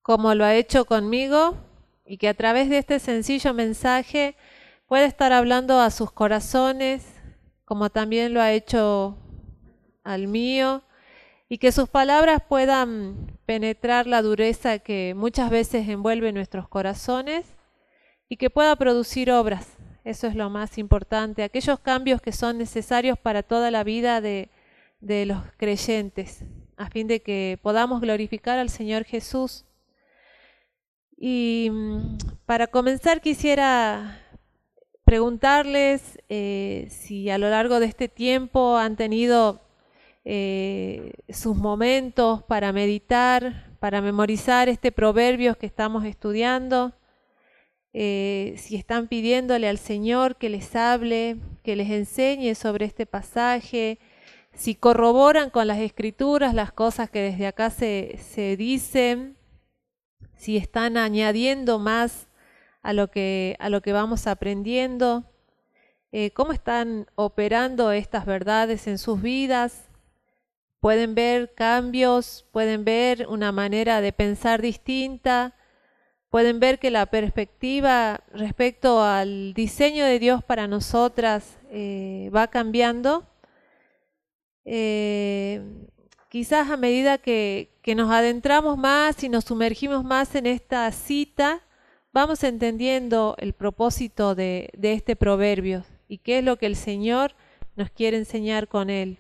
como lo ha hecho conmigo, y que a través de este sencillo mensaje puede estar hablando a sus corazones, como también lo ha hecho al mío, y que sus palabras puedan penetrar la dureza que muchas veces envuelve nuestros corazones y que pueda producir obras. Eso es lo más importante, aquellos cambios que son necesarios para toda la vida de los creyentes, a fin de que podamos glorificar al Señor Jesús. Y para comenzar quisiera preguntarles si a lo largo de este tiempo han tenido sus momentos para meditar, para memorizar este proverbios que estamos estudiando, si están pidiéndole al Señor que les hable, que les enseñe sobre este pasaje, si corroboran con las Escrituras las cosas que desde acá se dicen, si están añadiendo más a lo que vamos aprendiendo, cómo están operando estas verdades en sus vidas. Pueden ver cambios, pueden ver una manera de pensar distinta, pueden ver que la perspectiva respecto al diseño de Dios para nosotras va cambiando. Quizás a medida que nos adentramos más y nos sumergimos más en esta cita, vamos entendiendo el propósito de este proverbio y qué es lo que el Señor nos quiere enseñar con él.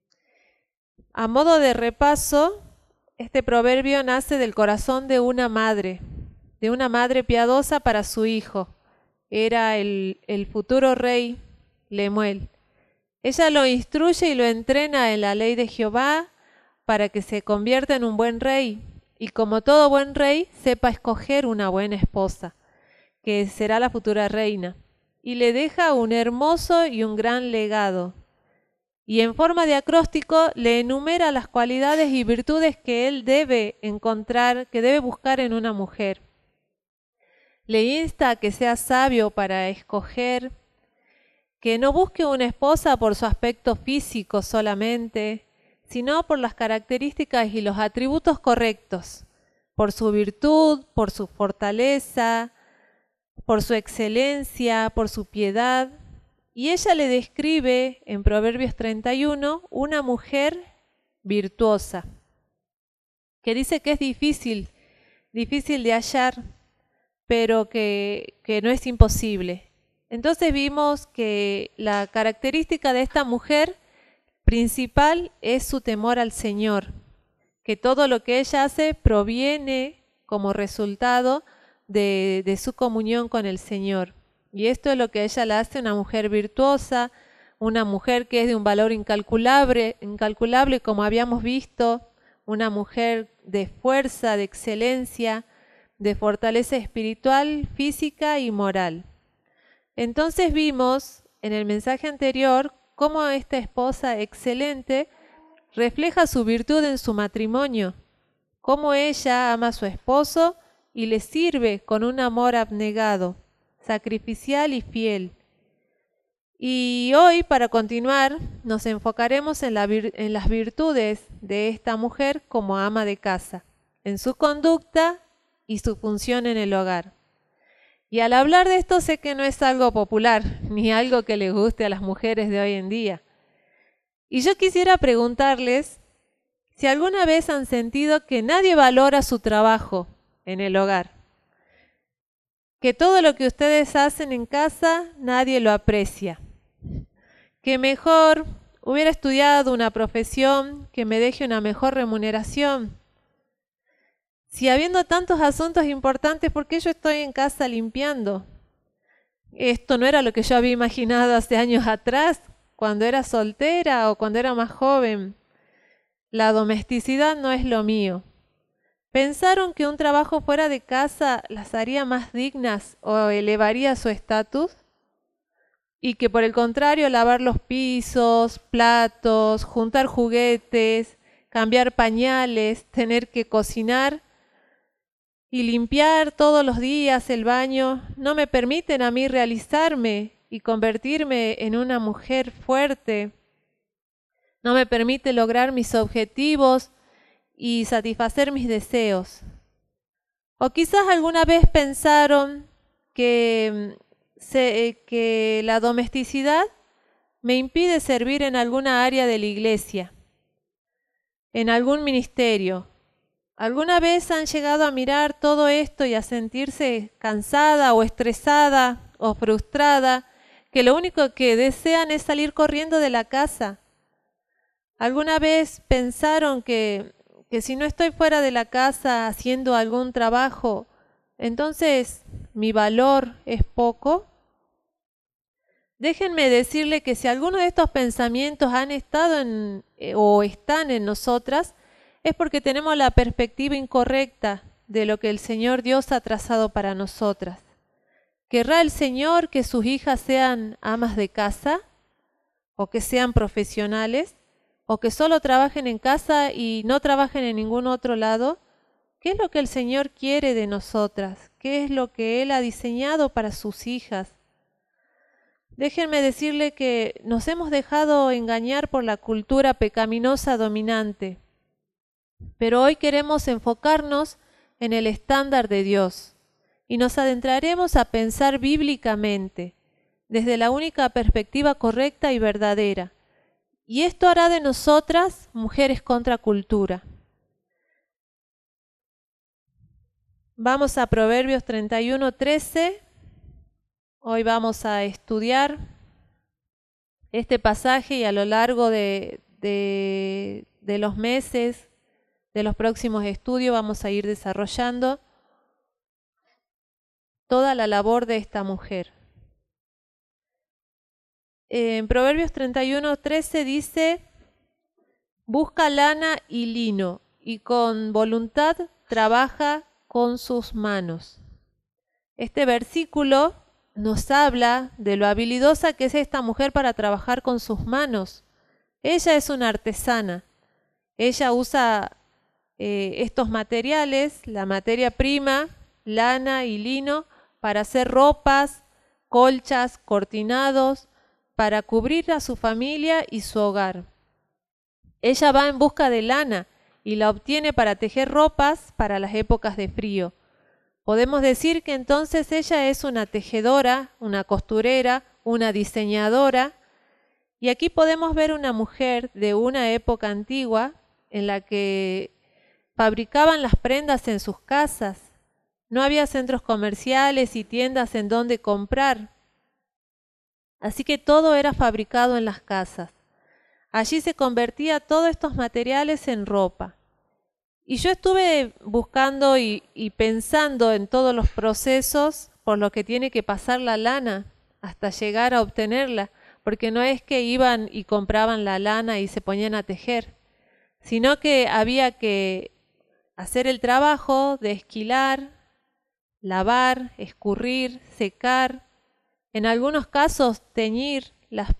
A modo de repaso, este proverbio nace del corazón de una madre piadosa para su hijo. Era el futuro rey Lemuel. Ella lo instruye y lo entrena en la ley de Jehová para que se convierta en un buen rey y, como todo buen rey, sepa escoger una buena esposa, que será la futura reina, y le deja un hermoso y un gran legado. Y en forma de acróstico le enumera las cualidades y virtudes que él debe encontrar, que debe buscar en una mujer. Le insta a que sea sabio para escoger, que no busque una esposa por su aspecto físico solamente, sino por las características y los atributos correctos, por su virtud, por su fortaleza, por su excelencia, por su piedad. Y ella le describe en Proverbios 31 una mujer virtuosa, que dice que es difícil de hallar, pero que no es imposible. Entonces vimos que la característica de esta mujer principal es su temor al Señor, que todo lo que ella hace proviene como resultado de su comunión con el Señor. Y esto es lo que ella la hace una mujer virtuosa, una mujer que es de un valor incalculable como habíamos visto, una mujer de fuerza, de excelencia, de fortaleza espiritual, física y moral. Entonces vimos en el mensaje anterior cómo esta esposa excelente refleja su virtud en su matrimonio, cómo ella ama a su esposo y le sirve con un amor abnegado, sacrificial y fiel. Y hoy, para continuar, nos enfocaremos en las virtudes de esta mujer como ama de casa, en su conducta y su función en el hogar. Y al hablar de esto sé que no es algo popular, ni algo que les guste a las mujeres de hoy en día. Y yo quisiera preguntarles si alguna vez han sentido que nadie valora su trabajo en el hogar, que todo lo que ustedes hacen en casa nadie lo aprecia, que mejor hubiera estudiado una profesión que me deje una mejor remuneración. Si habiendo tantos asuntos importantes, ¿por qué yo estoy en casa limpiando? Esto no era lo que yo había imaginado hace años atrás, cuando era soltera o cuando era más joven. La domesticidad no es lo mío. ¿Pensaron que un trabajo fuera de casa las haría más dignas o elevaría su estatus? Y que por el contrario, lavar los pisos, platos, juntar juguetes, cambiar pañales, tener que cocinar y limpiar todos los días el baño, no me permiten a mí realizarme y convertirme en una mujer fuerte. No me permite lograr mis objetivos y satisfacer mis deseos. O quizás alguna vez pensaron que la domesticidad me impide servir en alguna área de la iglesia, en algún ministerio. ¿Alguna vez han llegado a mirar todo esto y a sentirse cansada o estresada o frustrada, que lo único que desean es salir corriendo de la casa? ¿Alguna vez pensaron que si no estoy fuera de la casa haciendo algún trabajo, entonces mi valor es poco? Déjenme decirle que si alguno de estos pensamientos han estado o están en nosotras, es porque tenemos la perspectiva incorrecta de lo que el Señor Dios ha trazado para nosotras. ¿Querrá el Señor que sus hijas sean amas de casa? ¿O que sean profesionales? ¿O que solo trabajen en casa y no trabajen en ningún otro lado? ¿Qué es lo que el Señor quiere de nosotras? ¿Qué es lo que Él ha diseñado para sus hijas? Déjenme decirle que nos hemos dejado engañar por la cultura pecaminosa dominante, pero hoy queremos enfocarnos en el estándar de Dios y nos adentraremos a pensar bíblicamente, desde la única perspectiva correcta y verdadera. Y esto hará de nosotras mujeres contra cultura. Vamos a Proverbios 31:13. Hoy vamos a estudiar este pasaje y a lo largo de los meses, de los próximos estudios, vamos a ir desarrollando toda la labor de esta mujer. En Proverbios 31:13 dice: busca lana y lino, y con voluntad trabaja con sus manos. Este versículo nos habla de lo habilidosa que es esta mujer para trabajar con sus manos. Ella es una artesana. Ella usa estos materiales, la materia prima, lana y lino, para hacer ropas, colchas, cortinados, para cubrir a su familia y su hogar. Ella va en busca de lana y la obtiene para tejer ropas para las épocas de frío. Podemos decir que entonces ella es una tejedora, una costurera, una diseñadora, y aquí podemos ver una mujer de una época antigua en la que fabricaban las prendas en sus casas. No había centros comerciales y tiendas en donde comprar, así que todo era fabricado en las casas. Allí se convertía todos estos materiales en ropa. Y yo estuve buscando y pensando en todos los procesos por los que tiene que pasar la lana hasta llegar a obtenerla, porque no es que iban y compraban la lana y se ponían a tejer, sino que había que hacer el trabajo de esquilar, lavar, escurrir, secar, en algunos casos teñir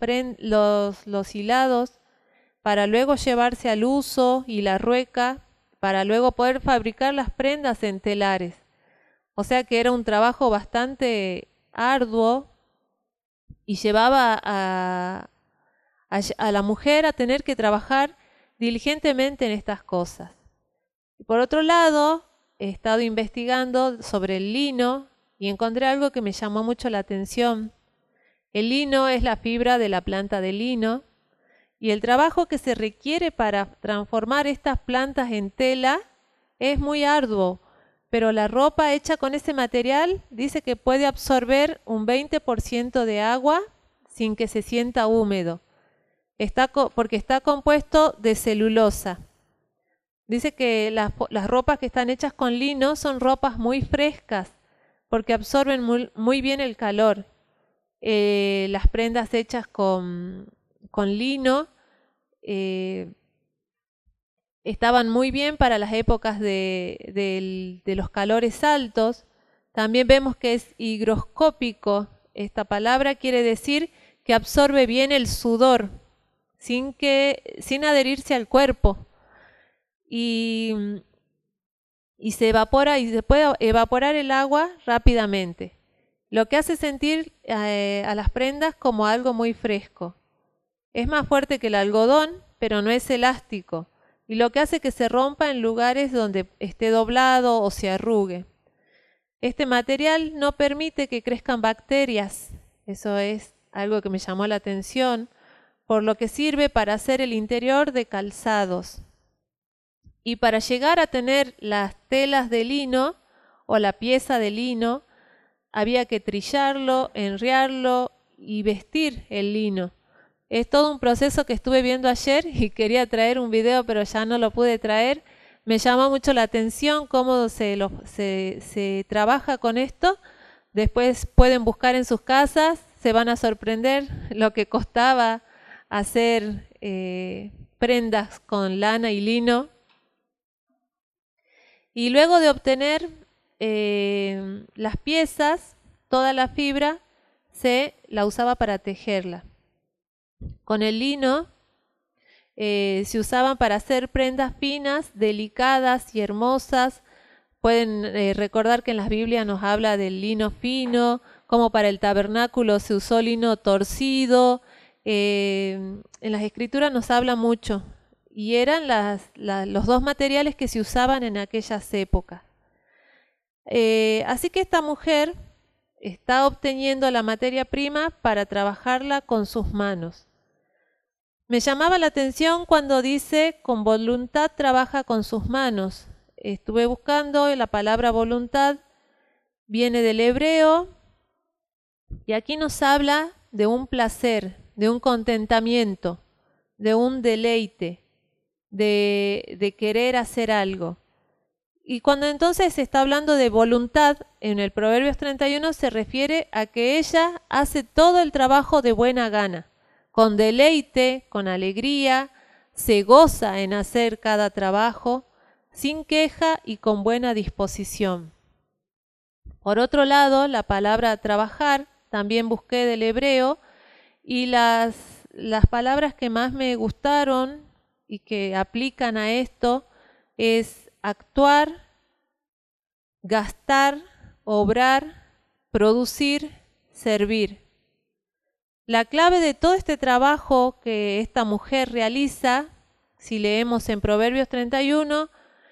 los hilados para luego llevarse al uso y la rueca, para luego poder fabricar las prendas en telares. O sea que era un trabajo bastante arduo y llevaba a la mujer a tener que trabajar diligentemente en estas cosas. Y por otro lado, he estado investigando sobre el lino y encontré algo que me llamó mucho la atención. El lino es la fibra de la planta de lino, y el trabajo que se requiere para transformar estas plantas en tela es muy arduo, pero la ropa hecha con ese material dice que puede absorber un 20% de agua sin que se sienta húmedo, porque está compuesto de celulosa. Dice que las ropas que están hechas con lino son ropas muy frescas, porque absorben muy bien el calor. Las prendas hechas con lino estaban muy bien para las épocas de los calores altos. También vemos que es higroscópico. Esta palabra quiere decir que absorbe bien el sudor sin adherirse al cuerpo y se evapora y se puede evaporar el agua rápidamente, lo que hace sentir a las prendas como algo muy fresco. Es más fuerte que el algodón, pero no es elástico, y lo que hace que se rompa en lugares donde esté doblado o se arrugue. Este material no permite que crezcan bacterias, eso es algo que me llamó la atención, por lo que sirve para hacer el interior de calzados. Y para llegar a tener las telas de lino o la pieza de lino, había que trillarlo, enriarlo y vestir el lino. Es todo un proceso que estuve viendo ayer y quería traer un video, pero ya no lo pude traer. Me llamó mucho la atención cómo se trabaja con esto. Después pueden buscar en sus casas, se van a sorprender lo que costaba hacer prendas con lana y lino. Y luego de obtener las piezas, toda la fibra se la usaba para tejerla. Con el lino se usaban para hacer prendas finas, delicadas y hermosas. Pueden recordar que en las Biblias nos habla del lino fino, como para el tabernáculo se usó lino torcido. En las Escrituras nos habla mucho. Y eran los dos materiales que se usaban en aquellas épocas. Así que esta mujer está obteniendo la materia prima para trabajarla con sus manos. Me llamaba la atención cuando dice, con voluntad trabaja con sus manos. Estuve buscando, la palabra voluntad viene del hebreo y aquí nos habla de un placer, de un contentamiento, de un deleite, de querer hacer algo. Y cuando entonces se está hablando de voluntad, en el Proverbios 31 se refiere a que ella hace todo el trabajo de buena gana, con deleite, con alegría, se goza en hacer cada trabajo, sin queja y con buena disposición. Por otro lado, la palabra trabajar, también busqué del hebreo, y las palabras que más me gustaron y que aplican a esto es actuar, gastar, obrar, producir, servir. La clave de todo este trabajo que esta mujer realiza, si leemos en Proverbios 31,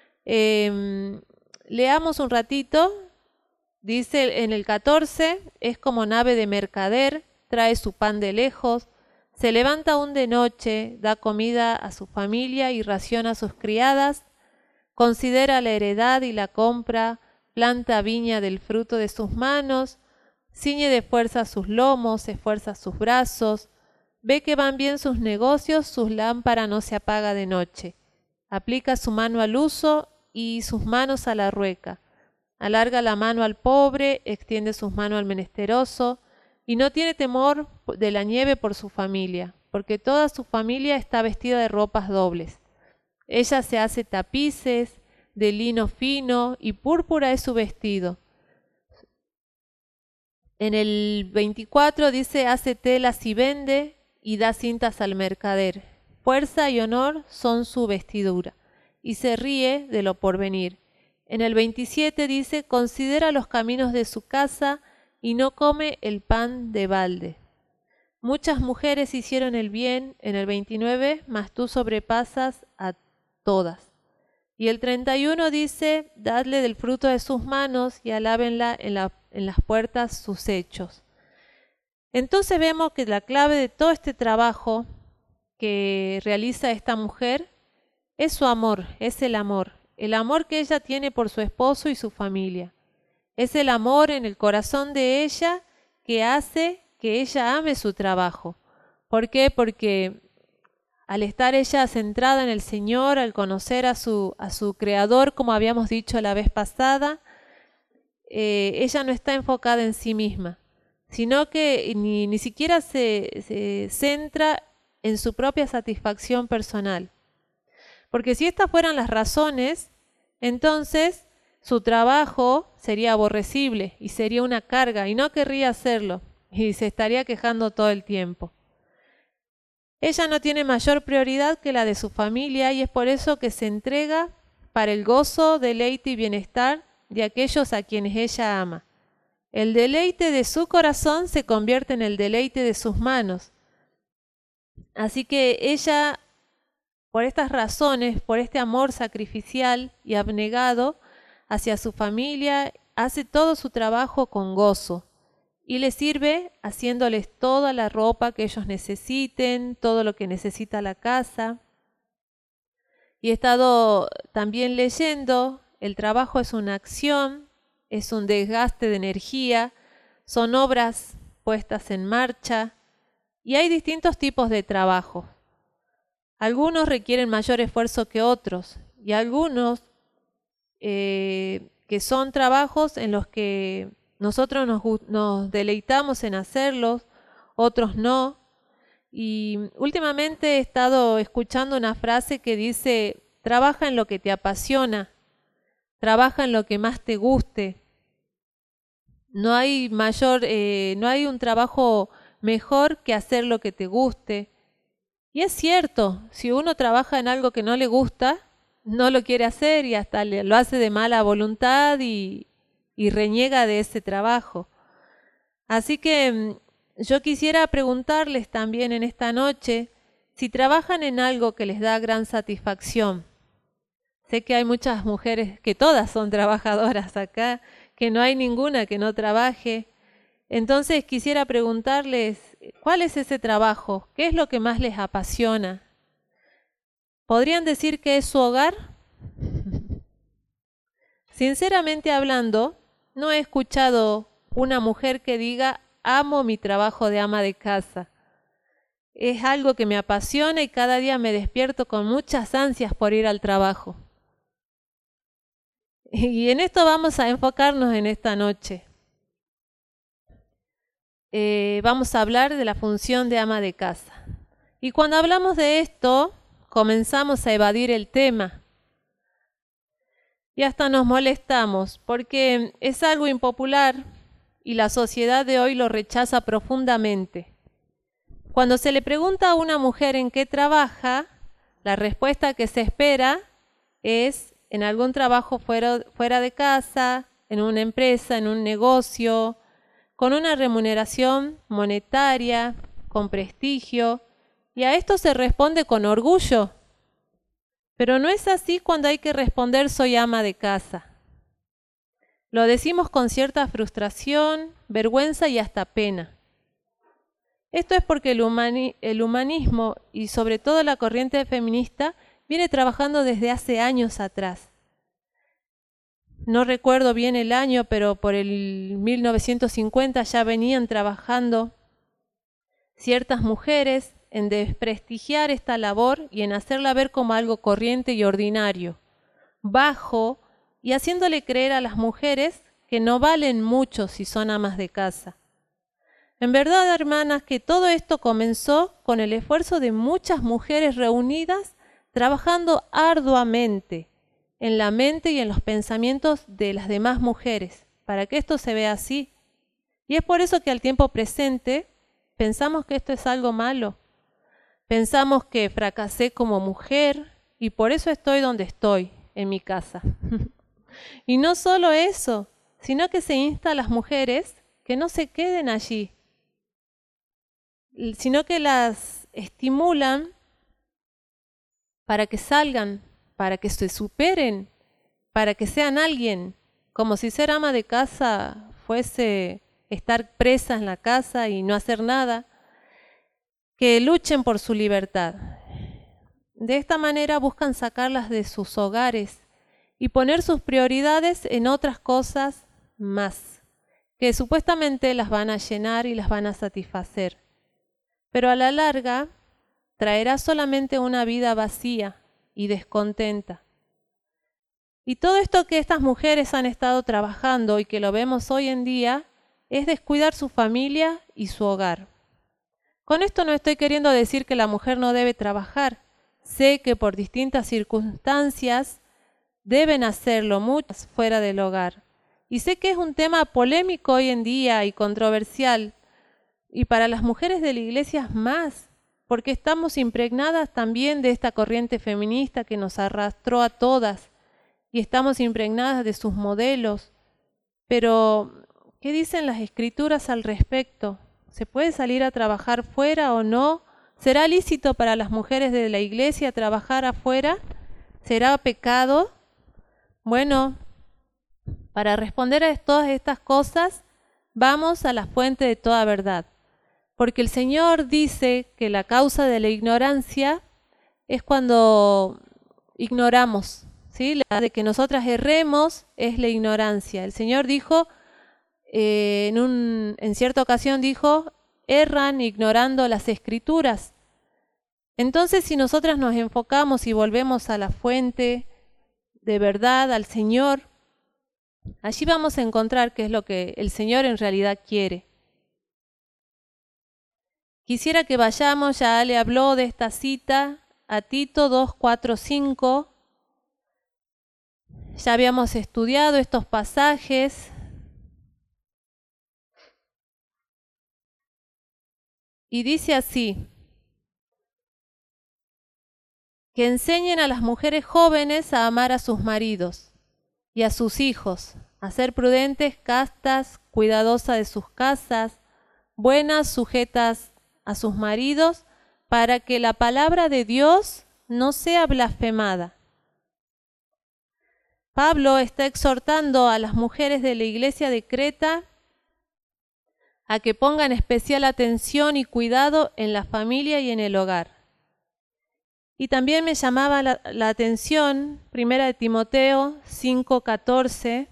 leamos un ratito, dice en el 14, es como nave de mercader, trae su pan de lejos, se levanta aún de noche, da comida a su familia y raciona a sus criadas, considera la heredad y la compra, planta viña del fruto de sus manos, ciñe de fuerza sus lomos, esfuerza sus brazos, ve que van bien sus negocios, sus lámpara no se apaga de noche, aplica su mano al uso y sus manos a la rueca, alarga la mano al pobre, extiende sus manos al menesteroso, y no tiene temor de la nieve por su familia, porque toda su familia está vestida de ropas dobles. Ella se hace tapices de lino fino y púrpura es su vestido. En el 24 dice, hace telas y vende y da cintas al mercader. Fuerza y honor son su vestidura y se ríe de lo porvenir. En el 27 dice, considera los caminos de su casa y no come el pan de balde. Muchas mujeres hicieron el bien, en el 29, mas tú sobrepasas a todas. Y el 31 dice, dadle del fruto de sus manos y alábenla en las puertas sus hechos. Entonces vemos que la clave de todo este trabajo que realiza esta mujer es su amor, es el amor que ella tiene por su esposo y su familia. Es el amor en el corazón de ella que hace que ella ame su trabajo. ¿Por qué? Porque al estar ella centrada en el Señor, al conocer a su Creador, como habíamos dicho la vez pasada, ella no está enfocada en sí misma, sino que ni siquiera se centra en su propia satisfacción personal. Porque si estas fueran las razones, entonces su trabajo sería aborrecible y sería una carga y no querría hacerlo y se estaría quejando todo el tiempo. Ella no tiene mayor prioridad que la de su familia y es por eso que se entrega para el gozo, deleite y bienestar de aquellos a quienes ella ama. El deleite de su corazón se convierte en el deleite de sus manos. Así que ella, por estas razones, por este amor sacrificial y abnegado hacia su familia hace todo su trabajo con gozo y les sirve haciéndoles toda la ropa que ellos necesiten, todo lo que necesita la casa. Y he estado también leyendo, el trabajo es una acción, es un desgaste de energía, son obras puestas en marcha y hay distintos tipos de trabajo. Algunos requieren mayor esfuerzo que otros y algunos que son trabajos en los que nosotros nos deleitamos en hacerlos, otros no. Y últimamente he estado escuchando una frase que dice, trabaja en lo que te apasiona, trabaja en lo que más te guste. No hay no hay un trabajo mejor que hacer lo que te guste. Y es cierto, si uno trabaja en algo que no le gusta, no lo quiere hacer y hasta lo hace de mala voluntad y reniega de ese trabajo. Así que yo quisiera preguntarles también en esta noche si trabajan en algo que les da gran satisfacción. Sé que hay muchas mujeres, que todas son trabajadoras acá, que no hay ninguna que no trabaje. Entonces quisiera preguntarles, ¿cuál es ese trabajo? ¿Qué es lo que más les apasiona? ¿Podrían decir que es su hogar? Sinceramente hablando, no he escuchado una mujer que diga, amo mi trabajo de ama de casa. Es algo que me apasiona y cada día me despierto con muchas ansias por ir al trabajo. Y en esto vamos a enfocarnos en esta noche. Vamos a hablar de la función de ama de casa. Y cuando hablamos de esto, comenzamos a evadir el tema. Y hasta nos molestamos, porque es algo impopular y la sociedad de hoy lo rechaza profundamente. Cuando se le pregunta a una mujer en qué trabaja, la respuesta que se espera es en algún trabajo fuera de casa, en una empresa, en un negocio, con una remuneración monetaria, con prestigio, y a esto se responde con orgullo. Pero no es así cuando hay que responder soy ama de casa. Lo decimos con cierta frustración, vergüenza y hasta pena. Esto es porque el humanismo y sobre todo la corriente feminista viene trabajando desde hace años atrás. No recuerdo bien el año, pero por el 1950 ya venían trabajando ciertas mujeres en desprestigiar esta labor y en hacerla ver como algo corriente y ordinario, bajo, y haciéndole creer a las mujeres que no valen mucho si son amas de casa. En verdad, hermanas, que todo esto comenzó con el esfuerzo de muchas mujeres reunidas trabajando arduamente en la mente y en los pensamientos de las demás mujeres, para que esto se vea así. Y es por eso que al tiempo presente pensamos que esto es algo malo. Pensamos que fracasé como mujer y por eso estoy donde estoy, en mi casa. Y no solo eso, sino que se insta a las mujeres que no se queden allí, sino que las estimulan para que salgan, para que se superen, para que sean alguien, como si ser ama de casa fuese estar presa en la casa y no hacer nada, que luchen por su libertad. De esta manera buscan sacarlas de sus hogares y poner sus prioridades en otras cosas más, que supuestamente las van a llenar y las van a satisfacer. Pero a la larga traerá solamente una vida vacía y descontenta. Y todo esto que estas mujeres han estado trabajando y que lo vemos hoy en día es descuidar su familia y su hogar. Con esto no estoy queriendo decir que la mujer no debe trabajar. Sé que por distintas circunstancias deben hacerlo muchas fuera del hogar. Y sé que es un tema polémico hoy en día y controversial. Y para las mujeres de la iglesia más, porque estamos impregnadas también de esta corriente feminista que nos arrastró a todas y estamos impregnadas de sus modelos. Pero, ¿qué dicen las escrituras al respecto? ¿Se puede salir a trabajar fuera o no? ¿Será lícito para las mujeres de la iglesia trabajar afuera? ¿Será pecado? Bueno, Para responder a todas estas cosas, vamos a la fuente de toda verdad. Porque el Señor dice que la causa de la ignorancia es cuando ignoramos, ¿sí? La de que nosotras erremos es la ignorancia. El Señor dijo, en cierta ocasión dijo, erran ignorando las Escrituras. Entonces, si nosotras nos enfocamos y volvemos a la fuente de verdad, al Señor, allí vamos a encontrar qué es lo que el Señor en realidad quiere. Quisiera que vayamos, ya le habló de esta cita, a Tito 2, 4, 5. Ya habíamos estudiado estos pasajes. Y dice así, que enseñen a las mujeres jóvenes a amar a sus maridos y a sus hijos, a ser prudentes, castas, cuidadosas de sus casas, buenas, sujetas a sus maridos, para que la palabra de Dios no sea blasfemada. Pablo está exhortando a las mujeres de la iglesia de Creta a que pongan especial atención y cuidado en la familia y en el hogar. Y también me llamaba la atención, 1 Timoteo 5:14,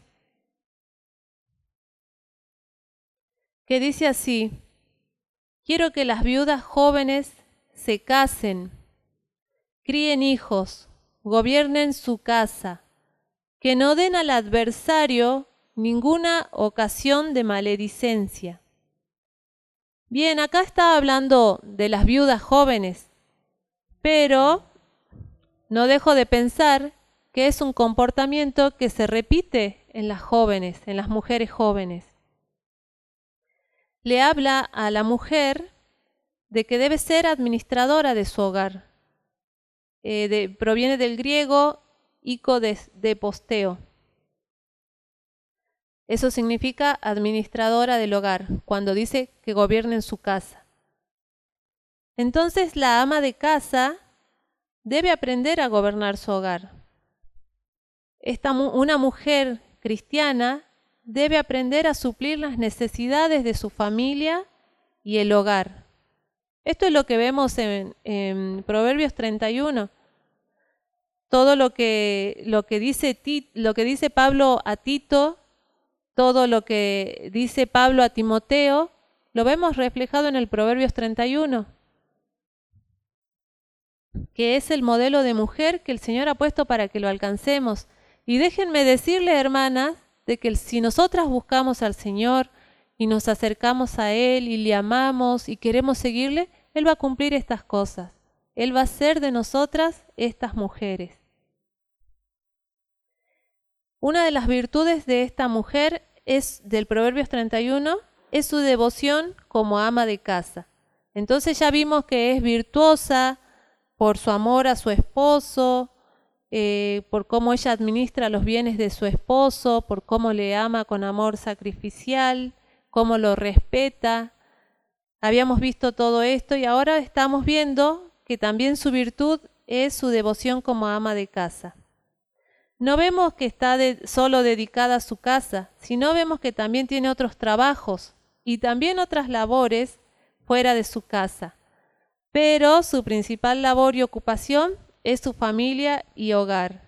que dice así, quiero que las viudas jóvenes se casen, críen hijos, gobiernen su casa, que no den al adversario ninguna ocasión de maledicencia. Bien, acá está hablando de las viudas jóvenes, pero no dejo de pensar que es un comportamiento que se repite en las jóvenes, en las mujeres jóvenes. Le habla a la mujer de que debe ser administradora de su hogar. Proviene del griego ico de posteo. Eso significa administradora del hogar, cuando dice que gobierne en su casa. Entonces la ama de casa debe aprender a gobernar su hogar. Una mujer cristiana debe aprender a suplir las necesidades de su familia y el hogar. Esto es lo que vemos en Proverbios 31. Todo lo que dice Pablo a Tito, todo lo que dice Pablo a Timoteo, lo vemos reflejado en el Proverbios 31, que es el modelo de mujer que el Señor ha puesto para que lo alcancemos. Y déjenme decirles, hermanas, de que si nosotras buscamos al Señor y nos acercamos a Él y le amamos y queremos seguirle, Él va a cumplir estas cosas. Él va a hacer de nosotras estas mujeres. Una de las virtudes de esta mujer del Proverbios 31 es su devoción como ama de casa. Entonces ya vimos que es virtuosa por su amor a su esposo, por cómo ella administra los bienes de su esposo, por cómo le ama con amor sacrificial, cómo lo respeta. Habíamos visto todo esto y ahora estamos viendo que también su virtud es su devoción como ama de casa. No vemos que está solo dedicada a su casa, sino vemos que también tiene otros trabajos y también otras labores fuera de su casa. Pero su principal labor y ocupación es su familia y hogar.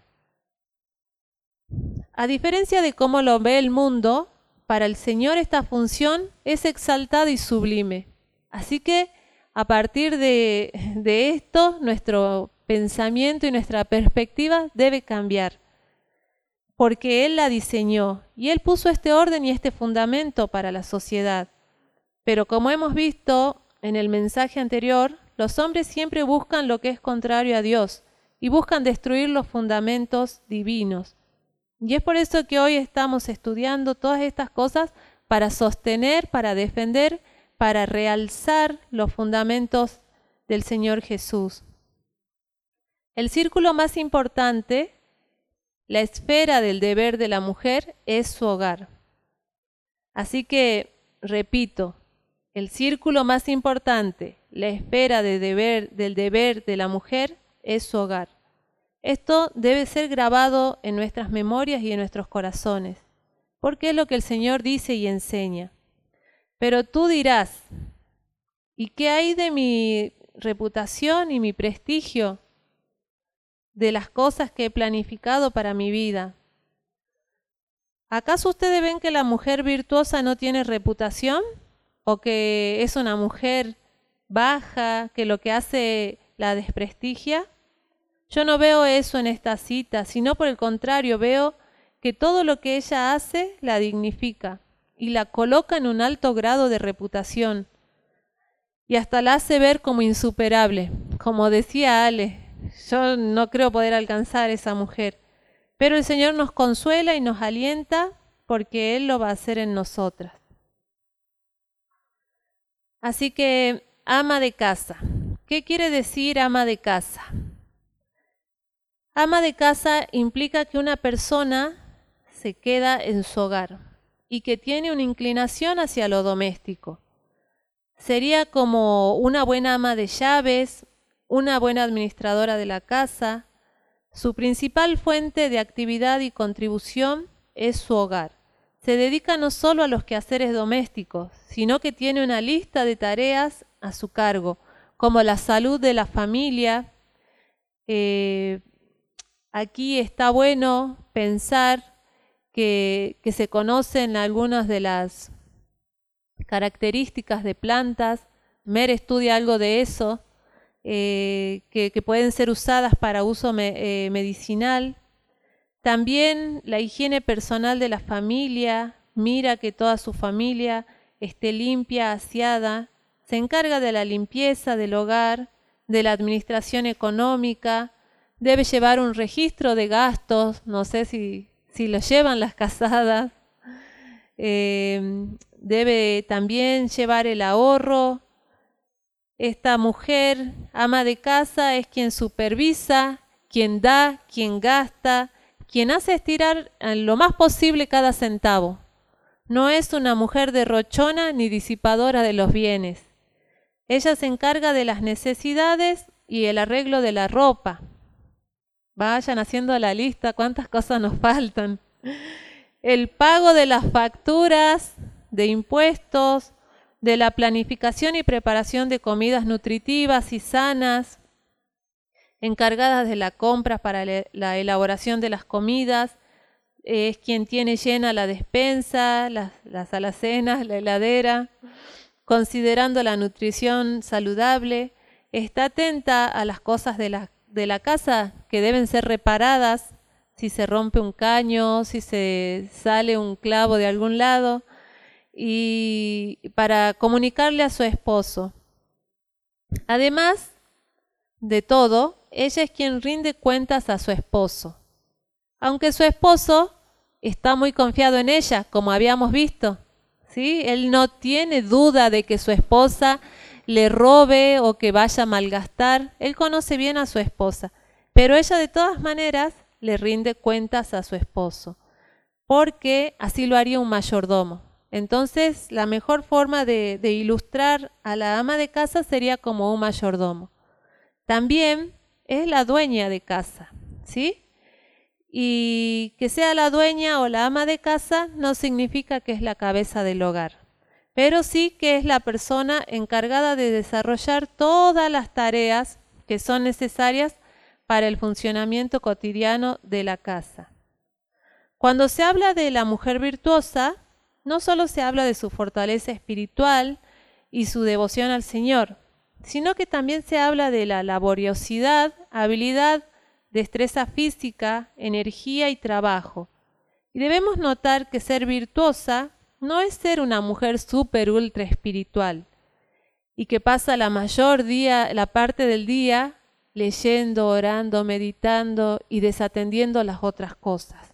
A diferencia de cómo lo ve el mundo, para el Señor esta función es exaltada y sublime. Así que a partir de esto, nuestro pensamiento y nuestra perspectiva debe cambiar. Porque Él la diseñó y Él puso este orden y este fundamento para la sociedad. Pero como hemos visto en el mensaje anterior, los hombres siempre buscan lo que es contrario a Dios y buscan destruir los fundamentos divinos. Y es por eso que hoy estamos estudiando todas estas cosas para sostener, para defender, para realzar los fundamentos del Señor Jesús. El círculo más importante, la esfera del deber de la mujer, es su hogar. Así que, repito, el círculo más importante, la esfera del deber de la mujer, es su hogar. Esto debe ser grabado en nuestras memorias y en nuestros corazones. porque es lo que el Señor dice y enseña. Pero tú dirás, ¿y qué hay de mi reputación y mi prestigio? De las cosas que he planificado para mi vida. ¿Acaso ustedes ven que la mujer virtuosa no tiene reputación? ¿O que es una mujer baja, que lo que hace la desprestigia? Yo no veo eso en esta cita, sino por el contrario, veo que todo lo que ella hace la dignifica y la coloca en un alto grado de reputación y hasta la hace ver como insuperable. Como decía Ale, yo no creo poder alcanzar a esa mujer, pero el Señor nos consuela y nos alienta porque Él lo va a hacer en nosotras. Así que, ama de casa. ¿Qué quiere decir ama de casa? Ama de casa implica que una persona se queda en su hogar y que tiene una inclinación hacia lo doméstico. Sería como una buena ama de llaves, una buena administradora de la casa. Su principal fuente de actividad y contribución es su hogar. Se dedica no solo a los quehaceres domésticos, sino que tiene una lista de tareas a su cargo, como la salud de la familia. Aquí está bueno pensar que se conocen algunas de las características de plantas. Mer estudia algo de eso, que pueden ser usadas para uso medicinal. También la higiene personal de la familia, mira que toda su familia esté limpia, aseada. Se encarga de la limpieza del hogar, de la administración económica. Debe llevar un registro de gastos, no sé si lo llevan las casadas. Debe también llevar el ahorro. Esta mujer, ama de casa, es quien supervisa, quien da, quien gasta, quien hace estirar lo más posible cada centavo. No es una mujer derrochona ni disipadora de los bienes. Ella se encarga de las necesidades y el arreglo de la ropa. Vayan haciendo la lista, cuántas cosas nos faltan. El pago de las facturas, de impuestos, de la planificación y preparación de comidas nutritivas y sanas, encargadas de la compra para la elaboración de las comidas, es quien tiene llena la despensa, las alacenas, la heladera, considerando la nutrición saludable, está atenta a las cosas de la casa que deben ser reparadas, si se rompe un caño, si se sale un clavo de algún lado, y para comunicarle a su esposo. Además de todo, ella es quien rinde cuentas a su esposo. Aunque su esposo está muy confiado en ella, como habíamos visto, ¿sí? Él no tiene duda de que su esposa le robe o que vaya a malgastar. Él conoce bien a su esposa, pero ella de todas maneras le rinde cuentas a su esposo, porque así lo haría un mayordomo. Entonces, la mejor forma de ilustrar a la ama de casa sería como un mayordomo. También es la dueña de casa, ¿sí? Y que sea la dueña o la ama de casa no significa que es la cabeza del hogar, pero sí que es la persona encargada de desarrollar todas las tareas que son necesarias para el funcionamiento cotidiano de la casa. Cuando se habla de la mujer virtuosa, no solo se habla de su fortaleza espiritual y su devoción al Señor, sino que también se habla de la laboriosidad, habilidad, destreza física, energía y trabajo. Y debemos notar que ser virtuosa no es ser una mujer súper ultra espiritual y que pasa la parte del día leyendo, orando, meditando y desatendiendo las otras cosas.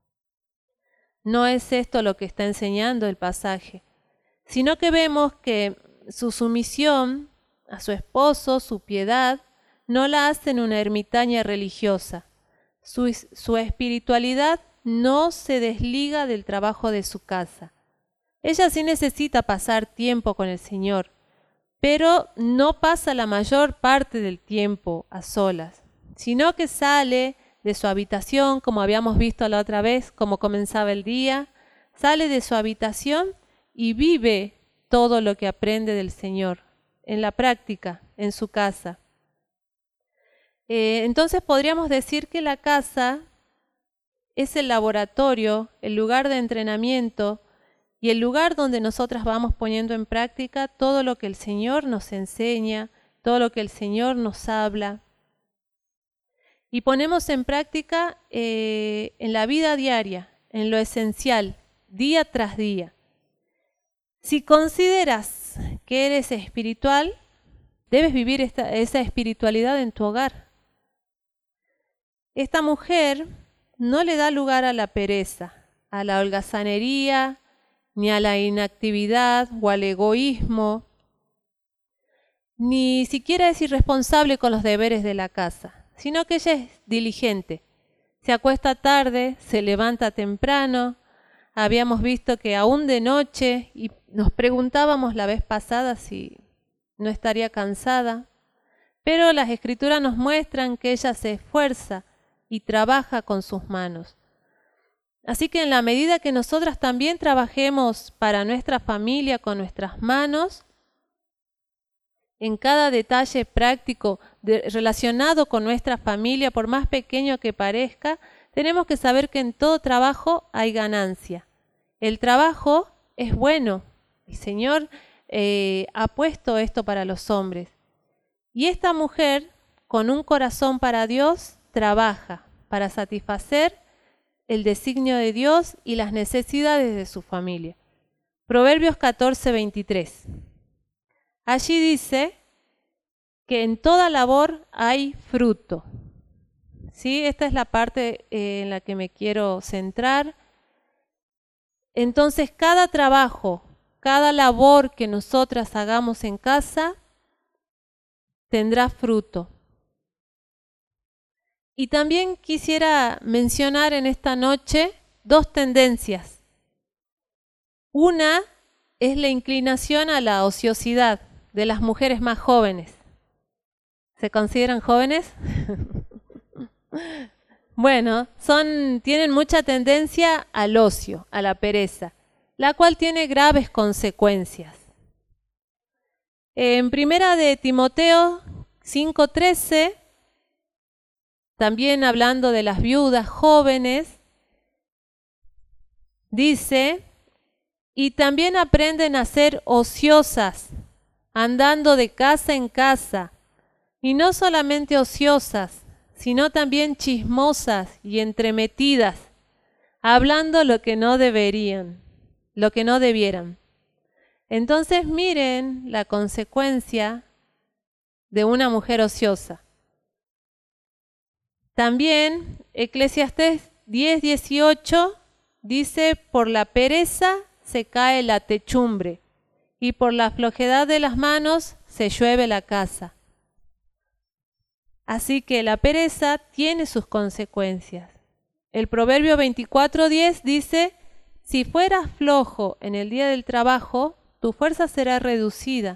No es esto lo que está enseñando el pasaje, sino que vemos que su sumisión a su esposo, su piedad, no la hacen una ermitaña religiosa. Su espiritualidad no se desliga del trabajo de su casa. Ella sí necesita pasar tiempo con el Señor, pero no pasa la mayor parte del tiempo a solas, sino que sale de su habitación, como habíamos visto la otra vez, como comenzaba el día, sale de su habitación y vive todo lo que aprende del Señor, en la práctica, en su casa. Entonces podríamos decir que la casa es el laboratorio, el lugar de entrenamiento y el lugar donde nosotras vamos poniendo en práctica todo lo que el Señor nos enseña, todo lo que el Señor nos habla. Y ponemos en práctica en la vida diaria, en lo esencial, día tras día. Si consideras que eres espiritual, debes vivir esa espiritualidad en tu hogar. Esta mujer no le da lugar a la pereza, a la holgazanería, ni a la inactividad o al egoísmo, ni siquiera es irresponsable con los deberes de la casa, sino que ella es diligente. Se acuesta tarde, se levanta temprano. Habíamos visto que aún de noche, y nos preguntábamos la vez pasada si no estaría cansada, pero las Escrituras nos muestran que ella se esfuerza y trabaja con sus manos. Así que en la medida que nosotras también trabajemos para nuestra familia con nuestras manos, en cada detalle práctico relacionado con nuestra familia, por más pequeño que parezca, tenemos que saber que en todo trabajo hay ganancia. El trabajo es bueno. El Señor ha puesto esto para los hombres. Y esta mujer, con un corazón para Dios, trabaja para satisfacer el designio de Dios y las necesidades de su familia. Proverbios 14:23. Allí dice que en toda labor hay fruto. ¿Sí? Esta es la parte en la que me quiero centrar. Entonces, cada trabajo, cada labor que nosotras hagamos en casa tendrá fruto. Y también quisiera mencionar en esta noche dos tendencias. Una es la inclinación a la ociosidad de las mujeres más jóvenes. ¿Se consideran jóvenes? Bueno, tienen mucha tendencia al ocio, a la pereza, la cual tiene graves consecuencias. En primera de Timoteo 5:13, también hablando de las viudas jóvenes, dice: y también aprenden a ser ociosas, andando de casa en casa, y no solamente ociosas, sino también chismosas y entremetidas, hablando lo que no debieran. Entonces miren la consecuencia de una mujer ociosa. También Eclesiastés 10:18 dice: por la pereza se cae la techumbre, y por la flojedad de las manos se llueve la casa. Así que la pereza tiene sus consecuencias. El Proverbio 24:10 dice: si fueras flojo en el día del trabajo, tu fuerza será reducida.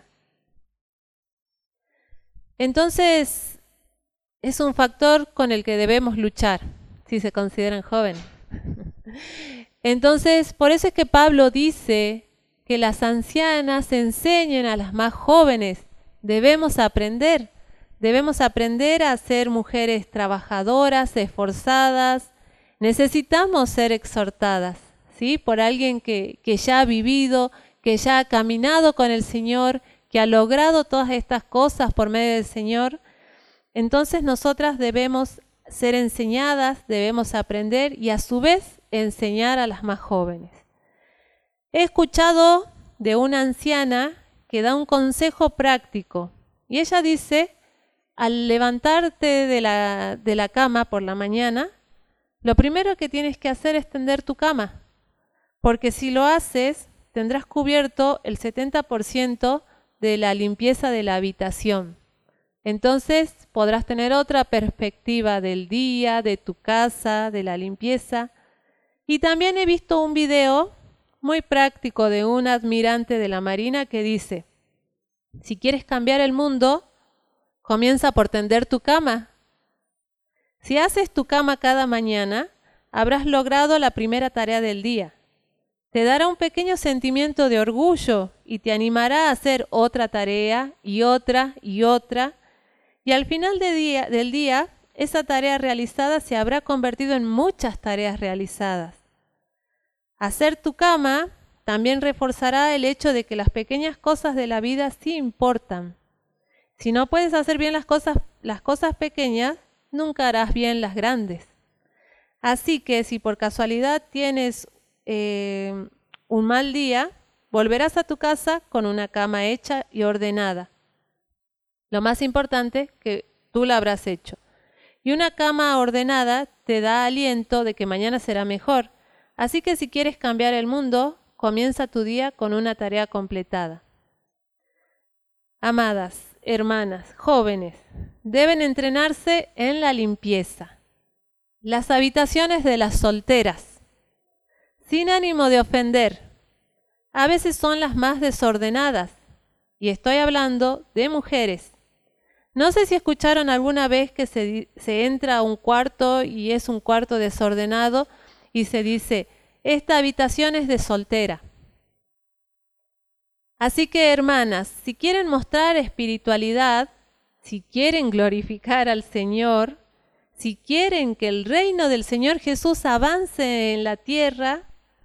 Entonces, es un factor con el que debemos luchar, si se consideran jóvenes. Entonces, por eso es que Pablo dice que las ancianas enseñen a las más jóvenes. Debemos aprender a ser mujeres trabajadoras, esforzadas. Necesitamos ser exhortadas, ¿sí? Por alguien que ya ha vivido, que ya ha caminado con el Señor, que ha logrado todas estas cosas por medio del Señor. Entonces nosotras debemos ser enseñadas, debemos aprender y a su vez enseñar a las más jóvenes. He escuchado de una anciana que da un consejo práctico y ella dice: al levantarte de la cama por la mañana, lo primero que tienes que hacer es tender tu cama, porque si lo haces tendrás cubierto el 70% de la limpieza de la habitación. Entonces podrás tener otra perspectiva del día, de tu casa, de la limpieza. Y también he visto un video muy práctico de un admirante de la Marina que dice: si quieres cambiar el mundo, comienza por tender tu cama. Si haces tu cama cada mañana, habrás logrado la primera tarea del día. te dará un pequeño sentimiento de orgullo y te animará a hacer otra tarea y otra y otra. Y al final del día, esa tarea realizada se habrá convertido en muchas tareas realizadas. Hacer tu cama también reforzará el hecho de que las pequeñas cosas de la vida sí importan. Si no puedes hacer bien las cosas pequeñas, nunca harás bien las grandes. Así que si por casualidad tienes un mal día, volverás a tu casa con una cama hecha y ordenada. Lo más importante, que tú la habrás hecho. Y una cama ordenada te da aliento de que mañana será mejor. Así que si quieres cambiar el mundo, comienza tu día con una tarea completada. Amadas, hermanas, jóvenes, deben entrenarse en la limpieza. Las habitaciones de las solteras, sin ánimo de ofender, a veces son las más desordenadas. Y estoy hablando de mujeres. No sé si escucharon alguna vez que se entra a un cuarto y es un cuarto desordenado y se dice, esta habitación es de soltera. Así que, hermanas, si quieren mostrar espiritualidad, si quieren glorificar al Señor, si quieren que el reino del Señor Jesús avance en la tierra,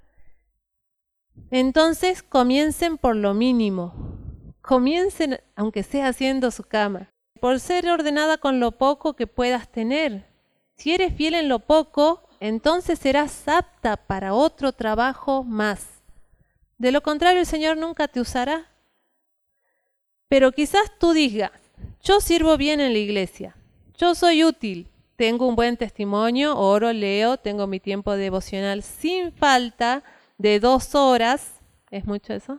entonces comiencen por lo mínimo. Comiencen, aunque sea haciendo su cama, por ser ordenada con lo poco que puedas tener. Si eres fiel en lo poco, entonces serás apta para otro trabajo más. De lo contrario, el Señor nunca te usará. Pero quizás tú digas, yo sirvo bien en la iglesia, yo soy útil, tengo un buen testimonio, oro, leo, tengo mi tiempo devocional sin falta de 2 horas. ¿Es mucho eso?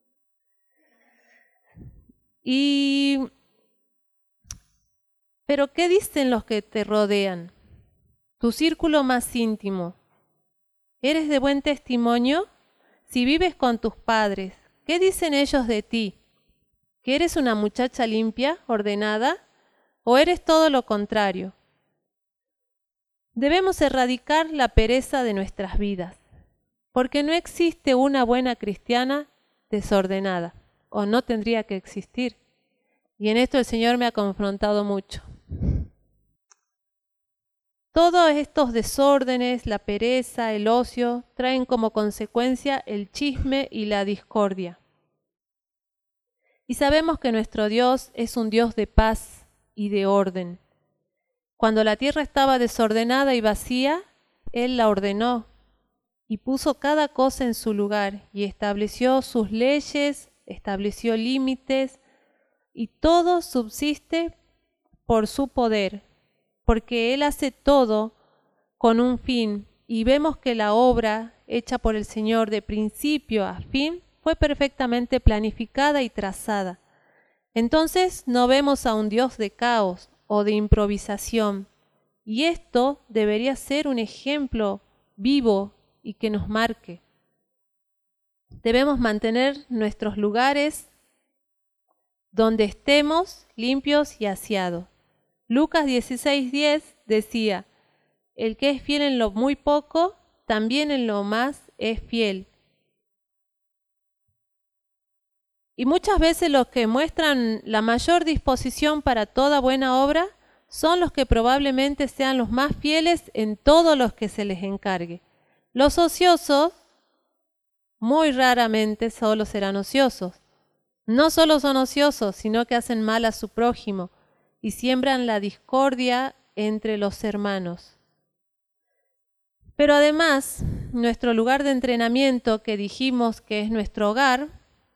Pero ¿qué dicen los que te rodean? Tu círculo más íntimo. ¿Eres de buen testimonio? Si vives con tus padres, ¿qué dicen ellos de ti? ¿Que eres una muchacha limpia, ordenada? ¿O eres todo lo contrario? Debemos erradicar la pereza de nuestras vidas, porque no existe una buena cristiana desordenada, o no tendría que existir. Y en esto el Señor me ha confrontado mucho. Todos estos desórdenes, la pereza, el ocio, traen como consecuencia el chisme y la discordia. Y sabemos que nuestro Dios es un Dios de paz y de orden. Cuando la tierra estaba desordenada y vacía, Él la ordenó y puso cada cosa en su lugar y estableció sus leyes, estableció límites, y todo subsiste por su poder, porque Él hace todo con un fin, y vemos que la obra hecha por el Señor de principio a fin fue perfectamente planificada y trazada. Entonces no vemos a un Dios de caos o de improvisación, y esto debería ser un ejemplo vivo y que nos marque. Debemos mantener nuestros lugares donde estemos limpios y aseados. Lucas 16:10 decía, el que es fiel en lo muy poco, también en lo más es fiel. Y muchas veces los que muestran la mayor disposición para toda buena obra son los que probablemente sean los más fieles en todos los que se les encargue. Los ociosos muy raramente solo serán ociosos. No solo son ociosos, sino que hacen mal a su prójimo y siembran la discordia entre los hermanos. Pero además, nuestro lugar de entrenamiento, que dijimos que es nuestro hogar,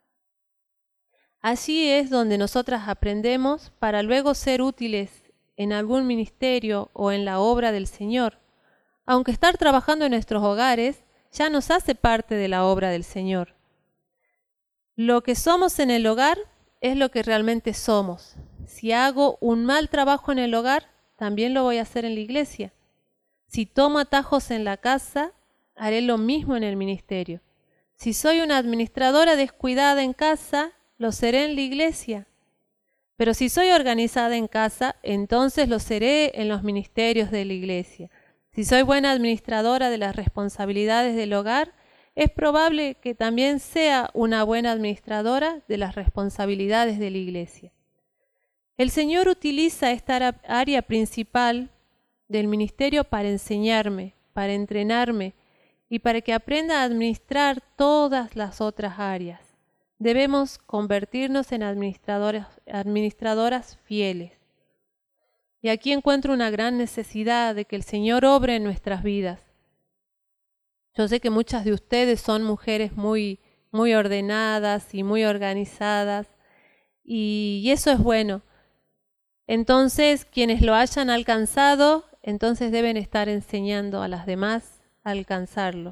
allí es donde nosotras aprendemos para luego ser útiles en algún ministerio o en la obra del Señor. Aunque estar trabajando en nuestros hogares ya nos hace parte de la obra del Señor. Lo que somos en el hogar es lo que realmente somos. Si hago un mal trabajo en el hogar, también lo voy a hacer en la iglesia. Si tomo atajos en la casa, haré lo mismo en el ministerio. Si soy una administradora descuidada en casa, lo seré en la iglesia. Pero si soy organizada en casa, entonces lo seré en los ministerios de la iglesia. Si soy buena administradora de las responsabilidades del hogar, es probable que también sea una buena administradora de las responsabilidades de la iglesia. El Señor utiliza esta área principal del ministerio para enseñarme, para entrenarme y para que aprenda a administrar todas las otras áreas. Debemos convertirnos en administradoras fieles. Y aquí encuentro una gran necesidad de que el Señor obre en nuestras vidas. Yo sé que muchas de ustedes son mujeres muy ordenadas y muy organizadas, y eso es bueno. Entonces, quienes lo hayan alcanzado, entonces deben estar enseñando a las demás a alcanzarlo.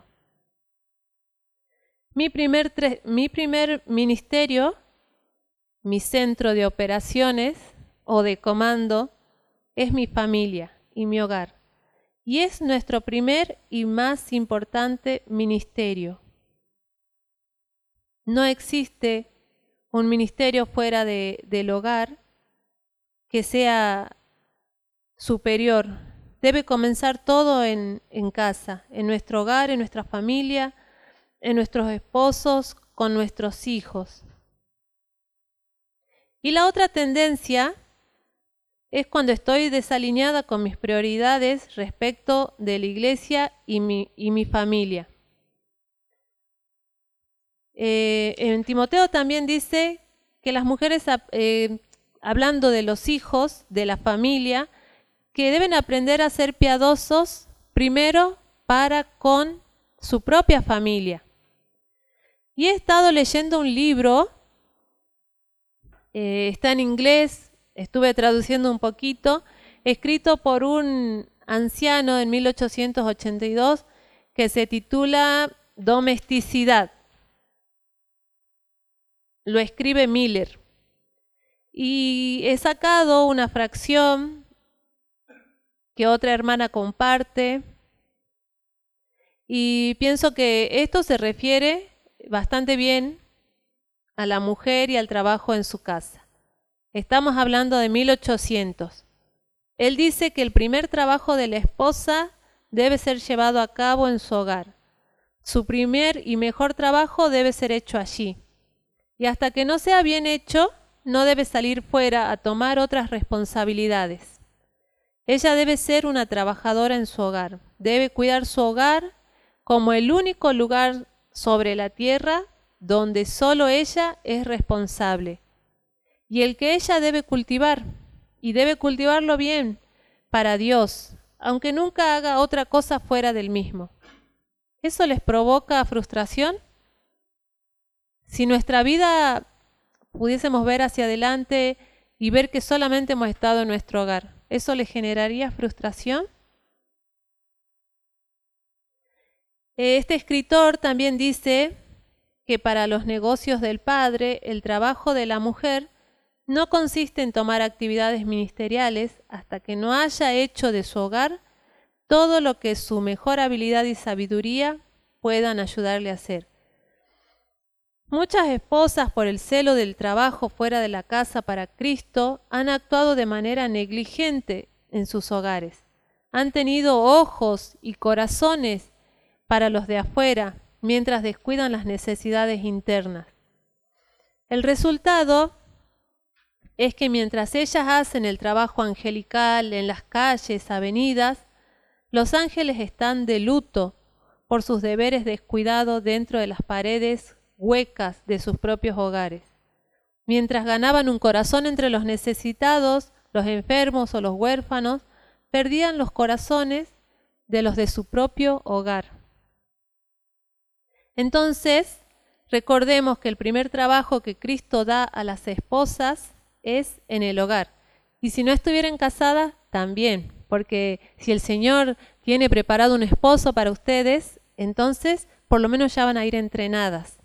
Mi primer ministerio, mi centro de operaciones o de comando, es mi familia y mi hogar. Y es nuestro primer y más importante ministerio. No existe un ministerio fuera del hogar que sea superior. Debe comenzar todo en casa, en nuestro hogar, en nuestra familia, en nuestros esposos, con nuestros hijos. Y la otra tendencia es cuando estoy desalineada con mis prioridades respecto de la iglesia y mi familia. En Timoteo también dice que las mujeres, hablando de los hijos, de la familia, que deben aprender a ser piadosos primero para con su propia familia. Y he estado leyendo un libro, está en inglés, estuve traduciendo un poquito, escrito por un anciano en 1882 que se titula Domesticidad. Lo escribe Miller. Y he sacado una fracción que otra hermana comparte y pienso que esto se refiere bastante bien a la mujer y al trabajo en su casa. Estamos hablando de 1800. Él dice que el primer trabajo de la esposa debe ser llevado a cabo en su hogar. Su primer y mejor trabajo debe ser hecho allí. Y hasta que no sea bien hecho, no debe salir fuera a tomar otras responsabilidades. Ella debe ser una trabajadora en su hogar. Debe cuidar su hogar como el único lugar sobre la tierra donde solo ella es responsable. Y el que ella debe cultivar, y debe cultivarlo bien, para Dios, aunque nunca haga otra cosa fuera del mismo. ¿Eso les provoca frustración? Si nuestra vida pudiésemos ver hacia adelante y ver que solamente hemos estado en nuestro hogar, ¿eso les generaría frustración? Este escritor también dice que para los negocios del padre, el trabajo de la mujer no consiste en tomar actividades ministeriales hasta que no haya hecho de su hogar todo lo que su mejor habilidad y sabiduría puedan ayudarle a hacer. Muchas esposas, por el celo del trabajo fuera de la casa para Cristo, han actuado de manera negligente en sus hogares. Han tenido ojos y corazones para los de afuera, mientras descuidan las necesidades internas. El resultado es que mientras ellas hacen el trabajo angelical en las calles, avenidas, los ángeles están de luto por sus deberes descuidados dentro de las paredes huecas de sus propios hogares. Mientras ganaban un corazón entre los necesitados, los enfermos o los huérfanos, perdían los corazones de los de su propio hogar. Entonces, recordemos que el primer trabajo que Cristo da a las esposas es en el hogar. Y si no estuvieran casadas, también, porque si el Señor tiene preparado un esposo para ustedes, entonces por lo menos ya van a ir entrenadas.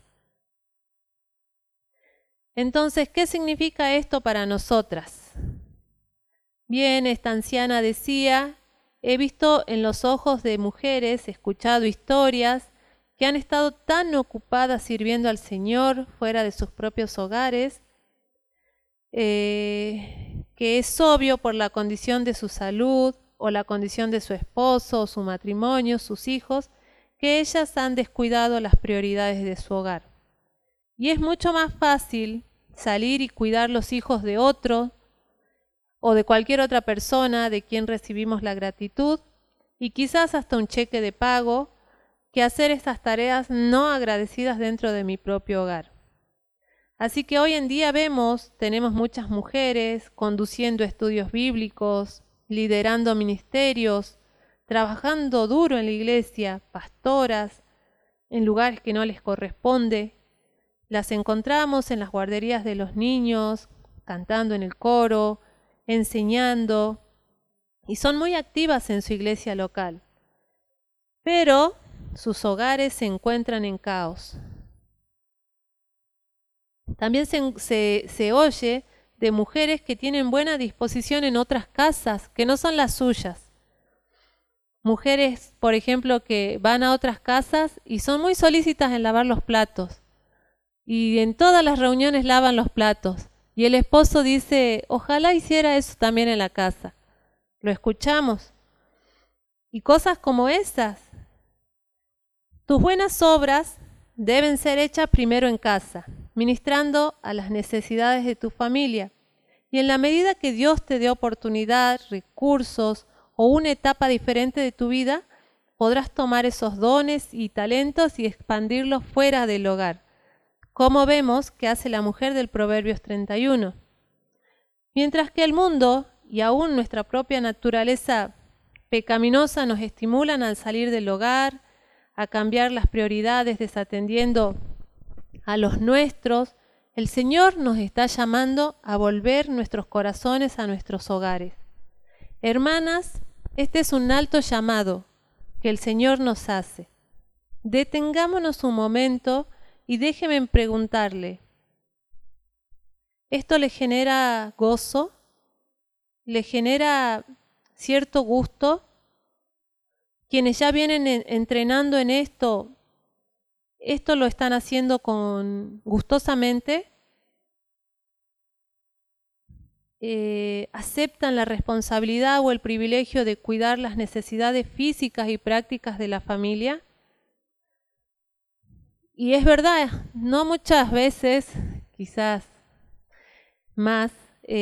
Entonces, ¿qué significa esto para nosotras? Bien, esta anciana decía, he visto en los ojos de mujeres, he escuchado historias que han estado tan ocupadas sirviendo al Señor fuera de sus propios hogares, que es obvio por la condición de su salud o la condición de su esposo o su matrimonio, sus hijos, que ellas han descuidado las prioridades de su hogar. Y es mucho más fácil salir y cuidar los hijos de otro o de cualquier otra persona de quien recibimos la gratitud y quizás hasta un cheque de pago, que hacer estas tareas no agradecidas dentro de mi propio hogar. Así que hoy en día tenemos muchas mujeres conduciendo estudios bíblicos, liderando ministerios, trabajando duro en la iglesia, pastoras, en lugares que no les corresponde. Las encontramos en las guarderías de los niños, cantando en el coro, enseñando, y son muy activas en su iglesia local. Pero sus hogares se encuentran en caos. También se oye de mujeres que tienen buena disposición en otras casas que no son las suyas. Mujeres, por ejemplo, que van a otras casas y son muy solícitas en lavar los platos. Y en todas las reuniones lavan los platos. Y el esposo dice, ojalá hiciera eso también en la casa. Lo escuchamos. Y cosas como esas. Tus buenas obras deben ser hechas primero en casa, ministrando a las necesidades de tu familia. Y en la medida que Dios te dé oportunidad, recursos o una etapa diferente de tu vida, podrás tomar esos dones y talentos y expandirlos fuera del hogar, como vemos que hace la mujer del Proverbios 31. Mientras que el mundo y aún nuestra propia naturaleza pecaminosa nos estimulan al salir del hogar, a cambiar las prioridades desatendiendo a los nuestros, el Señor nos está llamando a volver nuestros corazones a nuestros hogares. Hermanas, este es un alto llamado que el Señor nos hace. Detengámonos un momento y déjeme preguntarle, ¿esto le genera gozo? ¿Le genera cierto gusto? Quienes ya vienen entrenando en esto lo están haciendo gustosamente. Aceptan la responsabilidad o el privilegio de cuidar las necesidades físicas y prácticas de la familia. Y es verdad, no muchas veces, quizás más,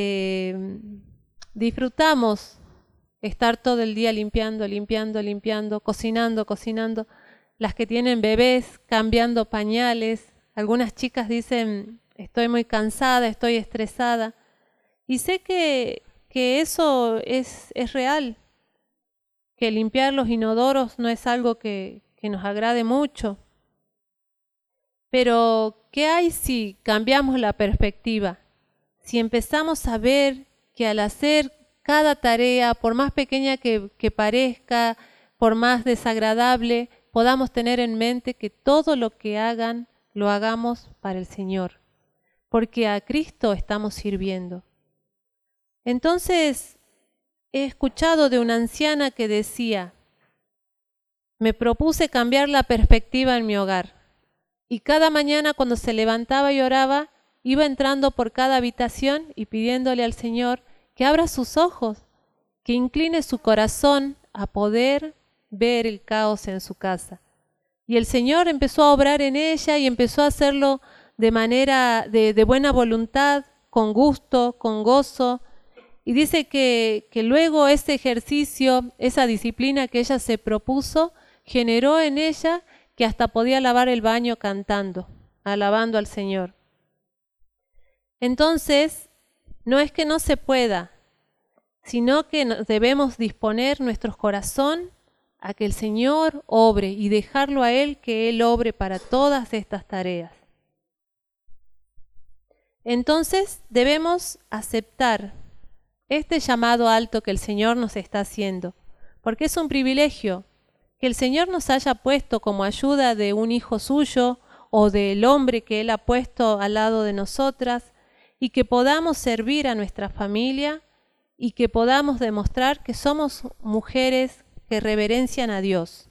disfrutamos estar todo el día limpiando, cocinando. Las que tienen bebés, cambiando pañales. Algunas chicas dicen, estoy muy cansada, estoy estresada. Y sé que eso es real, que limpiar los inodoros no es algo que nos agrade mucho. Pero, ¿qué hay si cambiamos la perspectiva? Si empezamos a ver que al hacer cada tarea, por más pequeña que parezca, por más desagradable, podamos tener en mente que todo lo que hagan, lo hagamos para el Señor, porque a Cristo estamos sirviendo. Entonces, he escuchado de una anciana que decía, me propuse cambiar la perspectiva en mi hogar, y cada mañana cuando se levantaba y oraba, iba entrando por cada habitación y pidiéndole al Señor que abra sus ojos, que incline su corazón a poder ver el caos en su casa. Y el Señor empezó a obrar en ella y empezó a hacerlo de manera de buena voluntad, con gusto, con gozo. Y dice que luego ese ejercicio, esa disciplina que ella se propuso, generó en ella que hasta podía lavar el baño cantando, alabando al Señor. Entonces, no es que no se pueda, sino que debemos disponer nuestro corazón a que el Señor obre y dejarlo a Él que Él obre para todas estas tareas. Entonces debemos aceptar este llamado alto que el Señor nos está haciendo, porque es un privilegio que el Señor nos haya puesto como ayuda de un hijo suyo o del hombre que Él ha puesto al lado de nosotras y que podamos servir a nuestra familia y que podamos demostrar que somos mujeres que reverencian a Dios.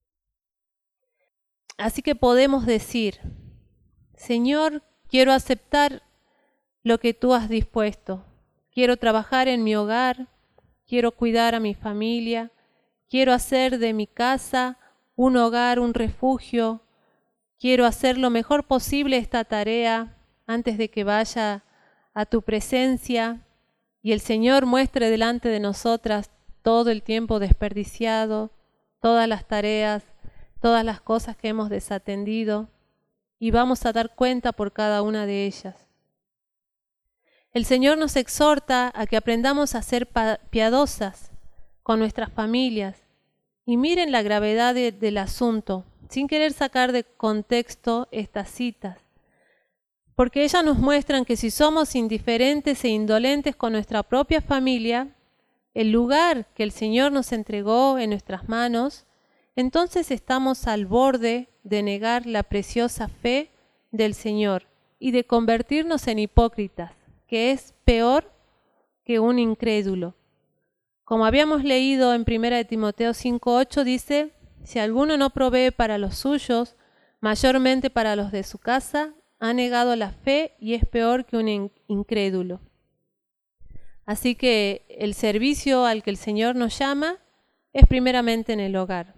Así que podemos decir, Señor, quiero aceptar lo que tú has dispuesto. Quiero trabajar en mi hogar, quiero cuidar a mi familia, quiero hacer de mi casa un hogar, un refugio. Quiero hacer lo mejor posible esta tarea antes de que vaya a tu presencia y el Señor muestre delante de nosotras todo el tiempo desperdiciado, todas las tareas, todas las cosas que hemos desatendido, y vamos a dar cuenta por cada una de ellas. El Señor nos exhorta a que aprendamos a ser piadosas con nuestras familias, y miren la gravedad del asunto, sin querer sacar de contexto estas citas, porque ellas nos muestran que si somos indiferentes e indolentes con nuestra propia familia, el lugar que el Señor nos entregó en nuestras manos, entonces estamos al borde de negar la preciosa fe del Señor y de convertirnos en hipócritas, que es peor que un incrédulo. Como habíamos leído en 1 Timoteo 5:8, dice: si alguno no provee para los suyos, mayormente para los de su casa, ha negado la fe y es peor que un incrédulo. Así que el servicio al que el Señor nos llama es primeramente en el hogar.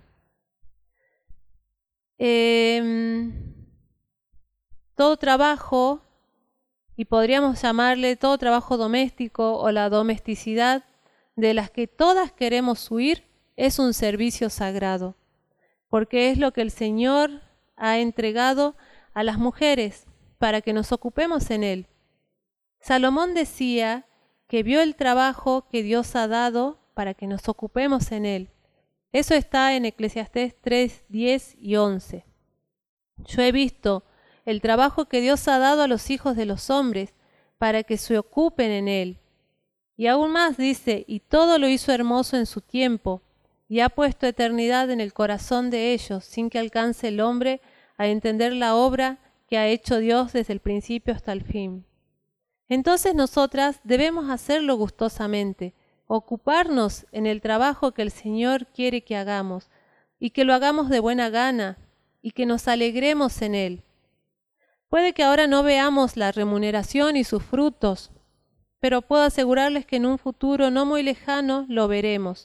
Todo trabajo, y podríamos llamarle todo trabajo doméstico o la domesticidad, de las que todas queremos huir, es un servicio sagrado, porque es lo que el Señor ha entregado a las mujeres para que nos ocupemos en él. Salomón decía que vio el trabajo que Dios ha dado para que nos ocupemos en él. Eso está en Eclesiastés 3, 10 y 11. Yo he visto el trabajo que Dios ha dado a los hijos de los hombres para que se ocupen en él. Y aún más dice, y todo lo hizo hermoso en su tiempo, y ha puesto eternidad en el corazón de ellos, sin que alcance el hombre a entender la obra que ha hecho Dios desde el principio hasta el fin. Entonces nosotras debemos hacerlo gustosamente, ocuparnos en el trabajo que el Señor quiere que hagamos, y que lo hagamos de buena gana, y que nos alegremos en él. Puede que ahora no veamos la remuneración y sus frutos, pero puedo asegurarles que en un futuro no muy lejano lo veremos.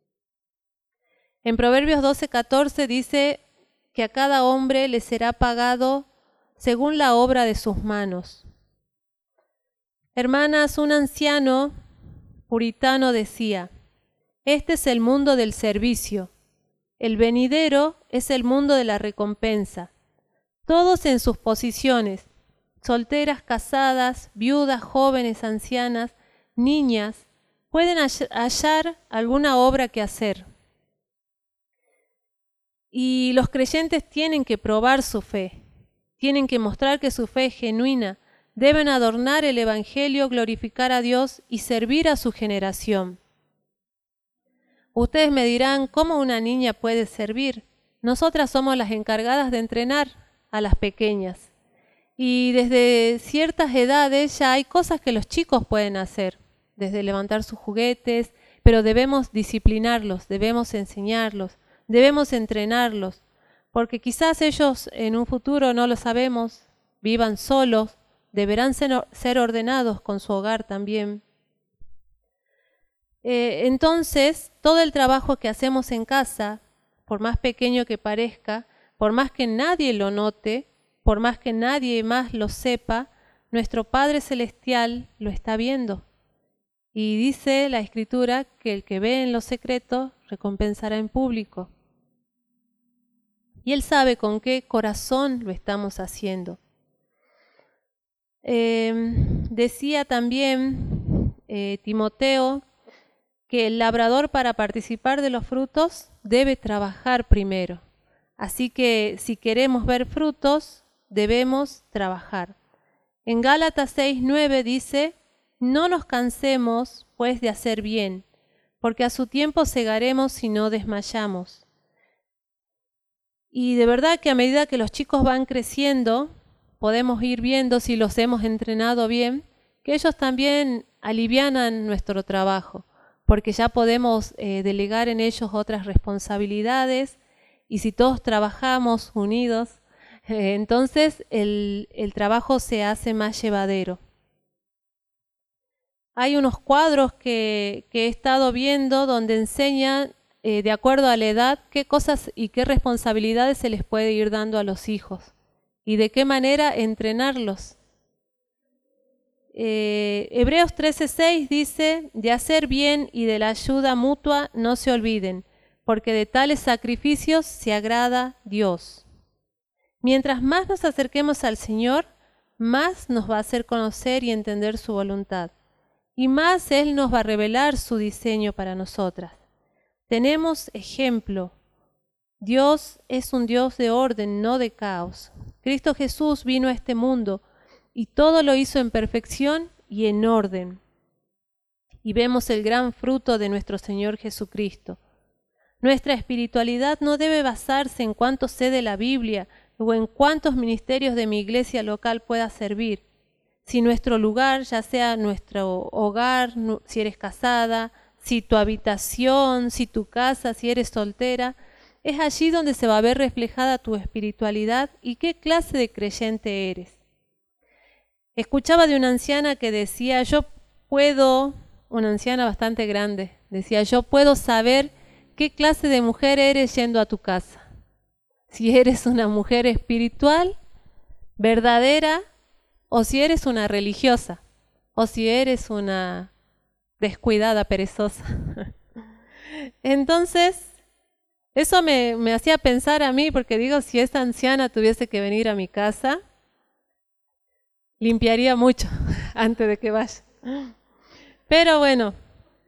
En Proverbios 12:14 dice que a cada hombre le será pagado según la obra de sus manos. Hermanas, un anciano puritano decía: este es el mundo del servicio, el venidero es el mundo de la recompensa. Todos en sus posiciones, solteras, casadas, viudas, jóvenes, ancianas, niñas, pueden hallar alguna obra que hacer. Y los creyentes tienen que probar su fe, tienen que mostrar que su fe es genuina, deben adornar el Evangelio, glorificar a Dios y servir a su generación. Ustedes me dirán, ¿cómo una niña puede servir? Nosotras somos las encargadas de entrenar a las pequeñas. Y desde ciertas edades ya hay cosas que los chicos pueden hacer, desde levantar sus juguetes, pero debemos disciplinarlos, debemos enseñarlos, debemos entrenarlos, porque quizás ellos en un futuro, no lo sabemos, vivan solos, deberán ser ordenados con su hogar también. Entonces, todo el trabajo que hacemos en casa, por más pequeño que parezca, por más que nadie lo note, por más que nadie más lo sepa, nuestro Padre Celestial lo está viendo. Y dice la Escritura que el que ve en lo secreto recompensará en público. Y Él sabe con qué corazón lo estamos haciendo. Decía también Timoteo que el labrador, para participar de los frutos, debe trabajar primero. Así que si queremos ver frutos, debemos trabajar. En Gálatas 6:9 dice: no nos cansemos pues de hacer bien, porque a su tiempo segaremos si no desmayamos. Y de verdad que a medida que los chicos van creciendo, podemos ir viendo, si los hemos entrenado bien, que ellos también alivianan nuestro trabajo, porque ya podemos delegar en ellos otras responsabilidades, y si todos trabajamos unidos, entonces el trabajo se hace más llevadero. Hay unos cuadros que he estado viendo donde enseñan de acuerdo a la edad, qué cosas y qué responsabilidades se les puede ir dando a los hijos y de qué manera entrenarlos. Hebreos 13:6 dice, de hacer bien y de la ayuda mutua no se olviden, porque de tales sacrificios se agrada Dios. Mientras más nos acerquemos al Señor, más nos va a hacer conocer y entender su voluntad, y más Él nos va a revelar su diseño para nosotras. Tenemos ejemplo. Dios es un Dios de orden, no de caos. Cristo Jesús vino a este mundo y todo lo hizo en perfección y en orden. Y vemos el gran fruto de nuestro Señor Jesucristo. Nuestra espiritualidad no debe basarse en cuánto sé de la Biblia o en cuántos ministerios de mi iglesia local pueda servir. Si nuestro lugar, ya sea nuestro hogar, si eres casada, si tu habitación, si tu casa, si eres soltera, es allí donde se va a ver reflejada tu espiritualidad y qué clase de creyente eres. Escuchaba de una anciana que decía, una anciana bastante grande, decía, yo puedo saber qué clase de mujer eres yendo a tu casa. Si eres una mujer espiritual, verdadera, o si eres una religiosa, o si eres una descuidada, perezosa. Entonces, eso me hacía pensar a mí, porque digo, si esta anciana tuviese que venir a mi casa, limpiaría mucho antes de que vaya. Pero bueno,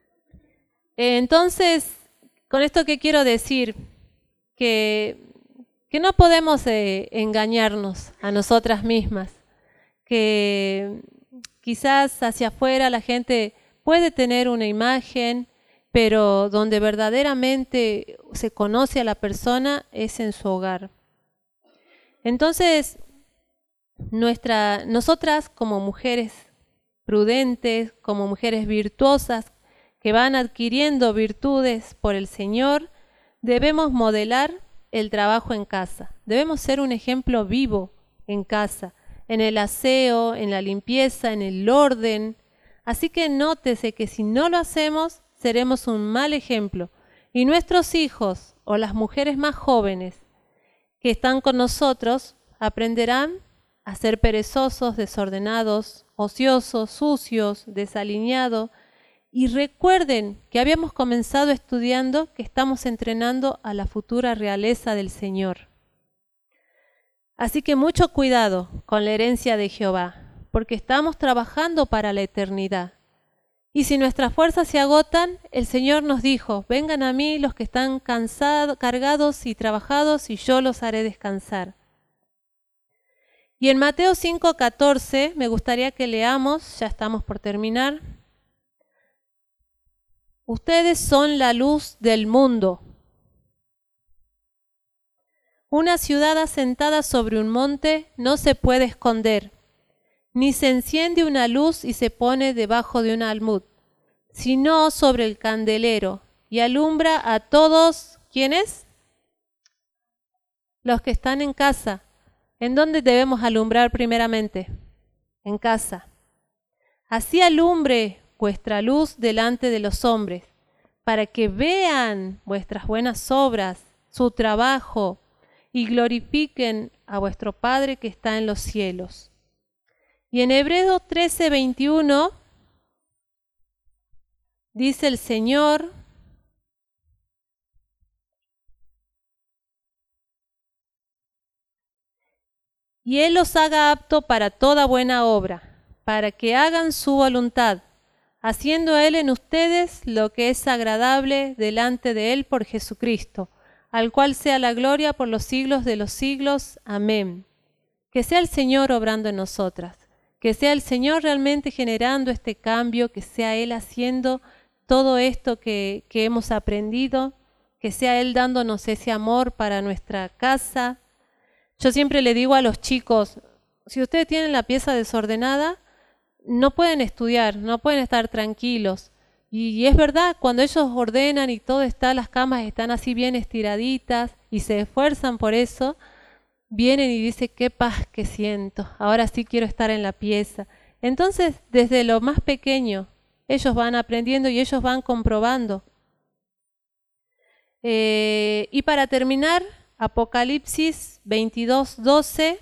entonces, con esto ¿qué quiero decir? Que no podemos engañarnos a nosotras mismas, que quizás hacia afuera la gente puede tener una imagen, pero donde verdaderamente se conoce a la persona es en su hogar. Entonces, nosotras como mujeres prudentes, como mujeres virtuosas, que van adquiriendo virtudes por el Señor, debemos modelar el trabajo en casa. Debemos ser un ejemplo vivo en casa, en el aseo, en la limpieza, en el orden. Así que nótese que si no lo hacemos, seremos un mal ejemplo. Y nuestros hijos o las mujeres más jóvenes que están con nosotros aprenderán a ser perezosos, desordenados, ociosos, sucios, desalineados. Y recuerden que habíamos comenzado estudiando que estamos entrenando a la futura realeza del Señor. Así que mucho cuidado con la herencia de Jehová, porque estamos trabajando para la eternidad. Y si nuestras fuerzas se agotan, el Señor nos dijo, vengan a mí los que están cansados, cargados y trabajados, y yo los haré descansar. Y en Mateo 5:14 me gustaría que leamos, ya estamos por terminar. Ustedes son la luz del mundo. Una ciudad asentada sobre un monte no se puede esconder, ni se enciende una luz y se pone debajo de un almud, sino sobre el candelero, y alumbra a todos, ¿quiénes? Los que están en casa. ¿En dónde debemos alumbrar primeramente? En casa. Así alumbre vuestra luz delante de los hombres, para que vean vuestras buenas obras, su trabajo, y glorifiquen a vuestro Padre que está en los cielos. Y en Hebreos 13:21 dice el Señor, y Él los haga apto para toda buena obra, para que hagan su voluntad, haciendo Él en ustedes lo que es agradable delante de Él por Jesucristo, al cual sea la gloria por los siglos de los siglos. Amén. Que sea el Señor obrando en nosotras, que sea el Señor realmente generando este cambio, que sea Él haciendo todo esto que hemos aprendido, que sea Él dándonos ese amor para nuestra casa. Yo siempre le digo a los chicos, si ustedes tienen la pieza desordenada, no pueden estudiar, no pueden estar tranquilos. Y es verdad, cuando ellos ordenan y todo está, las camas están así bien estiraditas y se esfuerzan por eso, vienen y dicen, qué paz que siento, ahora sí quiero estar en la pieza. Entonces, desde lo más pequeño, ellos van aprendiendo y ellos van comprobando. Y para terminar, Apocalipsis 22:12.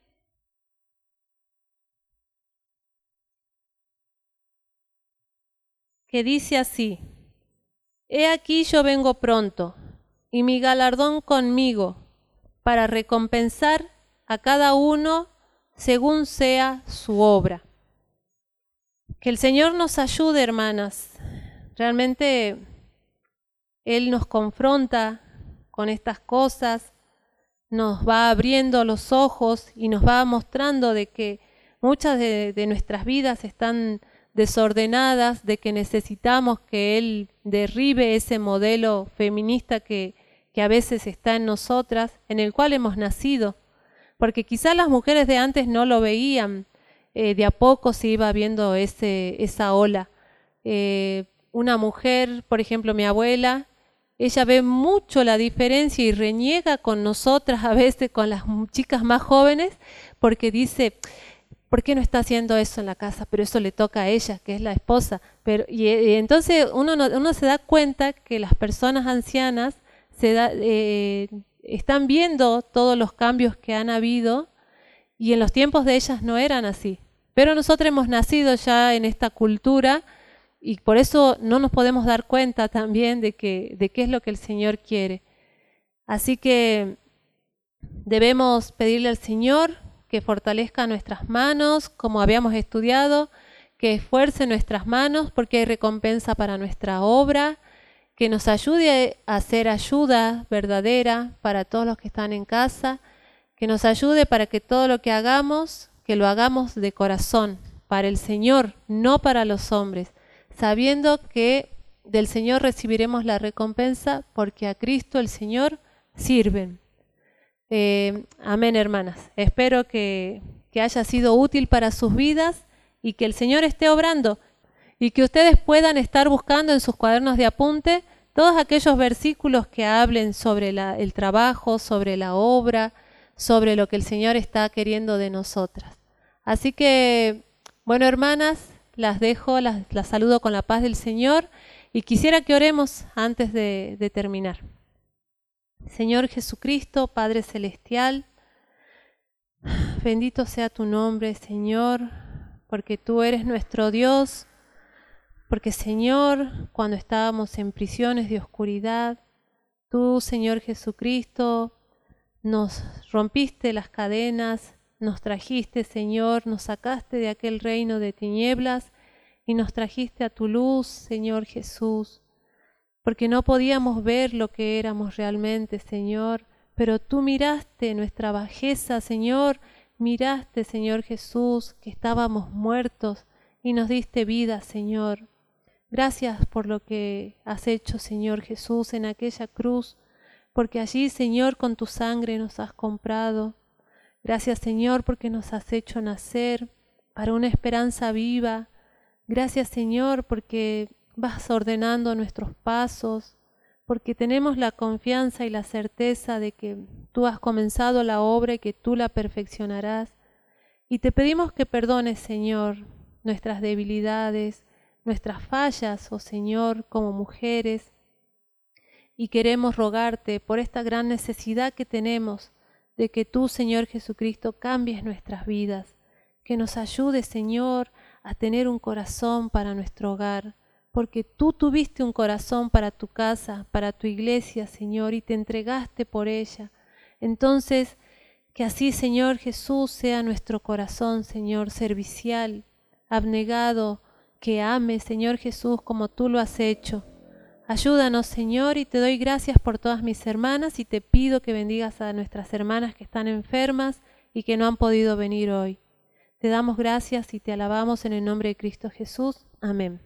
Que dice así: He aquí yo vengo pronto, y mi galardón conmigo, para recompensar a cada uno según sea su obra. Que el Señor nos ayude, hermanas. Realmente Él nos confronta con estas cosas, nos va abriendo los ojos y nos va mostrando de que muchas de nuestras vidas están desordenadas, de que necesitamos que Él derribe ese modelo feminista que a veces está en nosotras, en el cual hemos nacido. Porque quizás las mujeres de antes no lo veían, de a poco se iba viendo esa ola. Una mujer, por ejemplo mi abuela, ella ve mucho la diferencia y reniega con nosotras a veces, con las chicas más jóvenes, porque dice, ¿por qué no está haciendo eso en la casa? Pero eso le toca a ella, que es la esposa. Y entonces uno se da cuenta que las personas ancianas están viendo todos los cambios que han habido y en los tiempos de ellas no eran así. Pero nosotros hemos nacido ya en esta cultura y por eso no nos podemos dar cuenta también de qué es lo que el Señor quiere. Así que debemos pedirle al Señor que fortalezca nuestras manos, como habíamos estudiado, que esfuerce nuestras manos porque hay recompensa para nuestra obra, que nos ayude a hacer ayuda verdadera para todos los que están en casa, que nos ayude para que todo lo que hagamos, que lo hagamos de corazón, para el Señor, no para los hombres, sabiendo que del Señor recibiremos la recompensa porque a Cristo el Señor sirven. Amén, hermanas. Espero que haya sido útil para sus vidas y que el Señor esté obrando y que ustedes puedan estar buscando en sus cuadernos de apunte todos aquellos versículos que hablen sobre el trabajo, sobre la obra, sobre lo que el Señor está queriendo de nosotras. Así que, bueno, hermanas, las dejo, las saludo con la paz del Señor y quisiera que oremos antes de terminar. Señor Jesucristo, Padre Celestial, bendito sea tu nombre, Señor, porque tú eres nuestro Dios, porque, Señor, cuando estábamos en prisiones de oscuridad, tú, Señor Jesucristo, nos rompiste las cadenas, nos trajiste, Señor, nos sacaste de aquel reino de tinieblas y nos trajiste a tu luz, Señor Jesús, porque no podíamos ver lo que éramos realmente, Señor, pero tú miraste nuestra bajeza, Señor, miraste, Señor Jesús, que estábamos muertos y nos diste vida, Señor. Gracias por lo que has hecho, Señor Jesús, en aquella cruz, porque allí, Señor, con tu sangre nos has comprado. Gracias, Señor, porque nos has hecho nacer para una esperanza viva. Gracias, Señor, porque vas ordenando nuestros pasos, porque tenemos la confianza y la certeza de que tú has comenzado la obra y que tú la perfeccionarás. Y te pedimos que perdones, Señor, nuestras debilidades, nuestras fallas, oh Señor, como mujeres. Y queremos rogarte por esta gran necesidad que tenemos de que tú, Señor Jesucristo, cambies nuestras vidas, que nos ayudes, Señor, a tener un corazón para nuestro hogar, porque tú tuviste un corazón para tu casa, para tu iglesia, Señor, y te entregaste por ella. Entonces, que así, Señor Jesús, sea nuestro corazón, Señor, servicial, abnegado, que ame, Señor Jesús, como tú lo has hecho. Ayúdanos, Señor, y te doy gracias por todas mis hermanas y te pido que bendigas a nuestras hermanas que están enfermas y que no han podido venir hoy. Te damos gracias y te alabamos en el nombre de Cristo Jesús. Amén.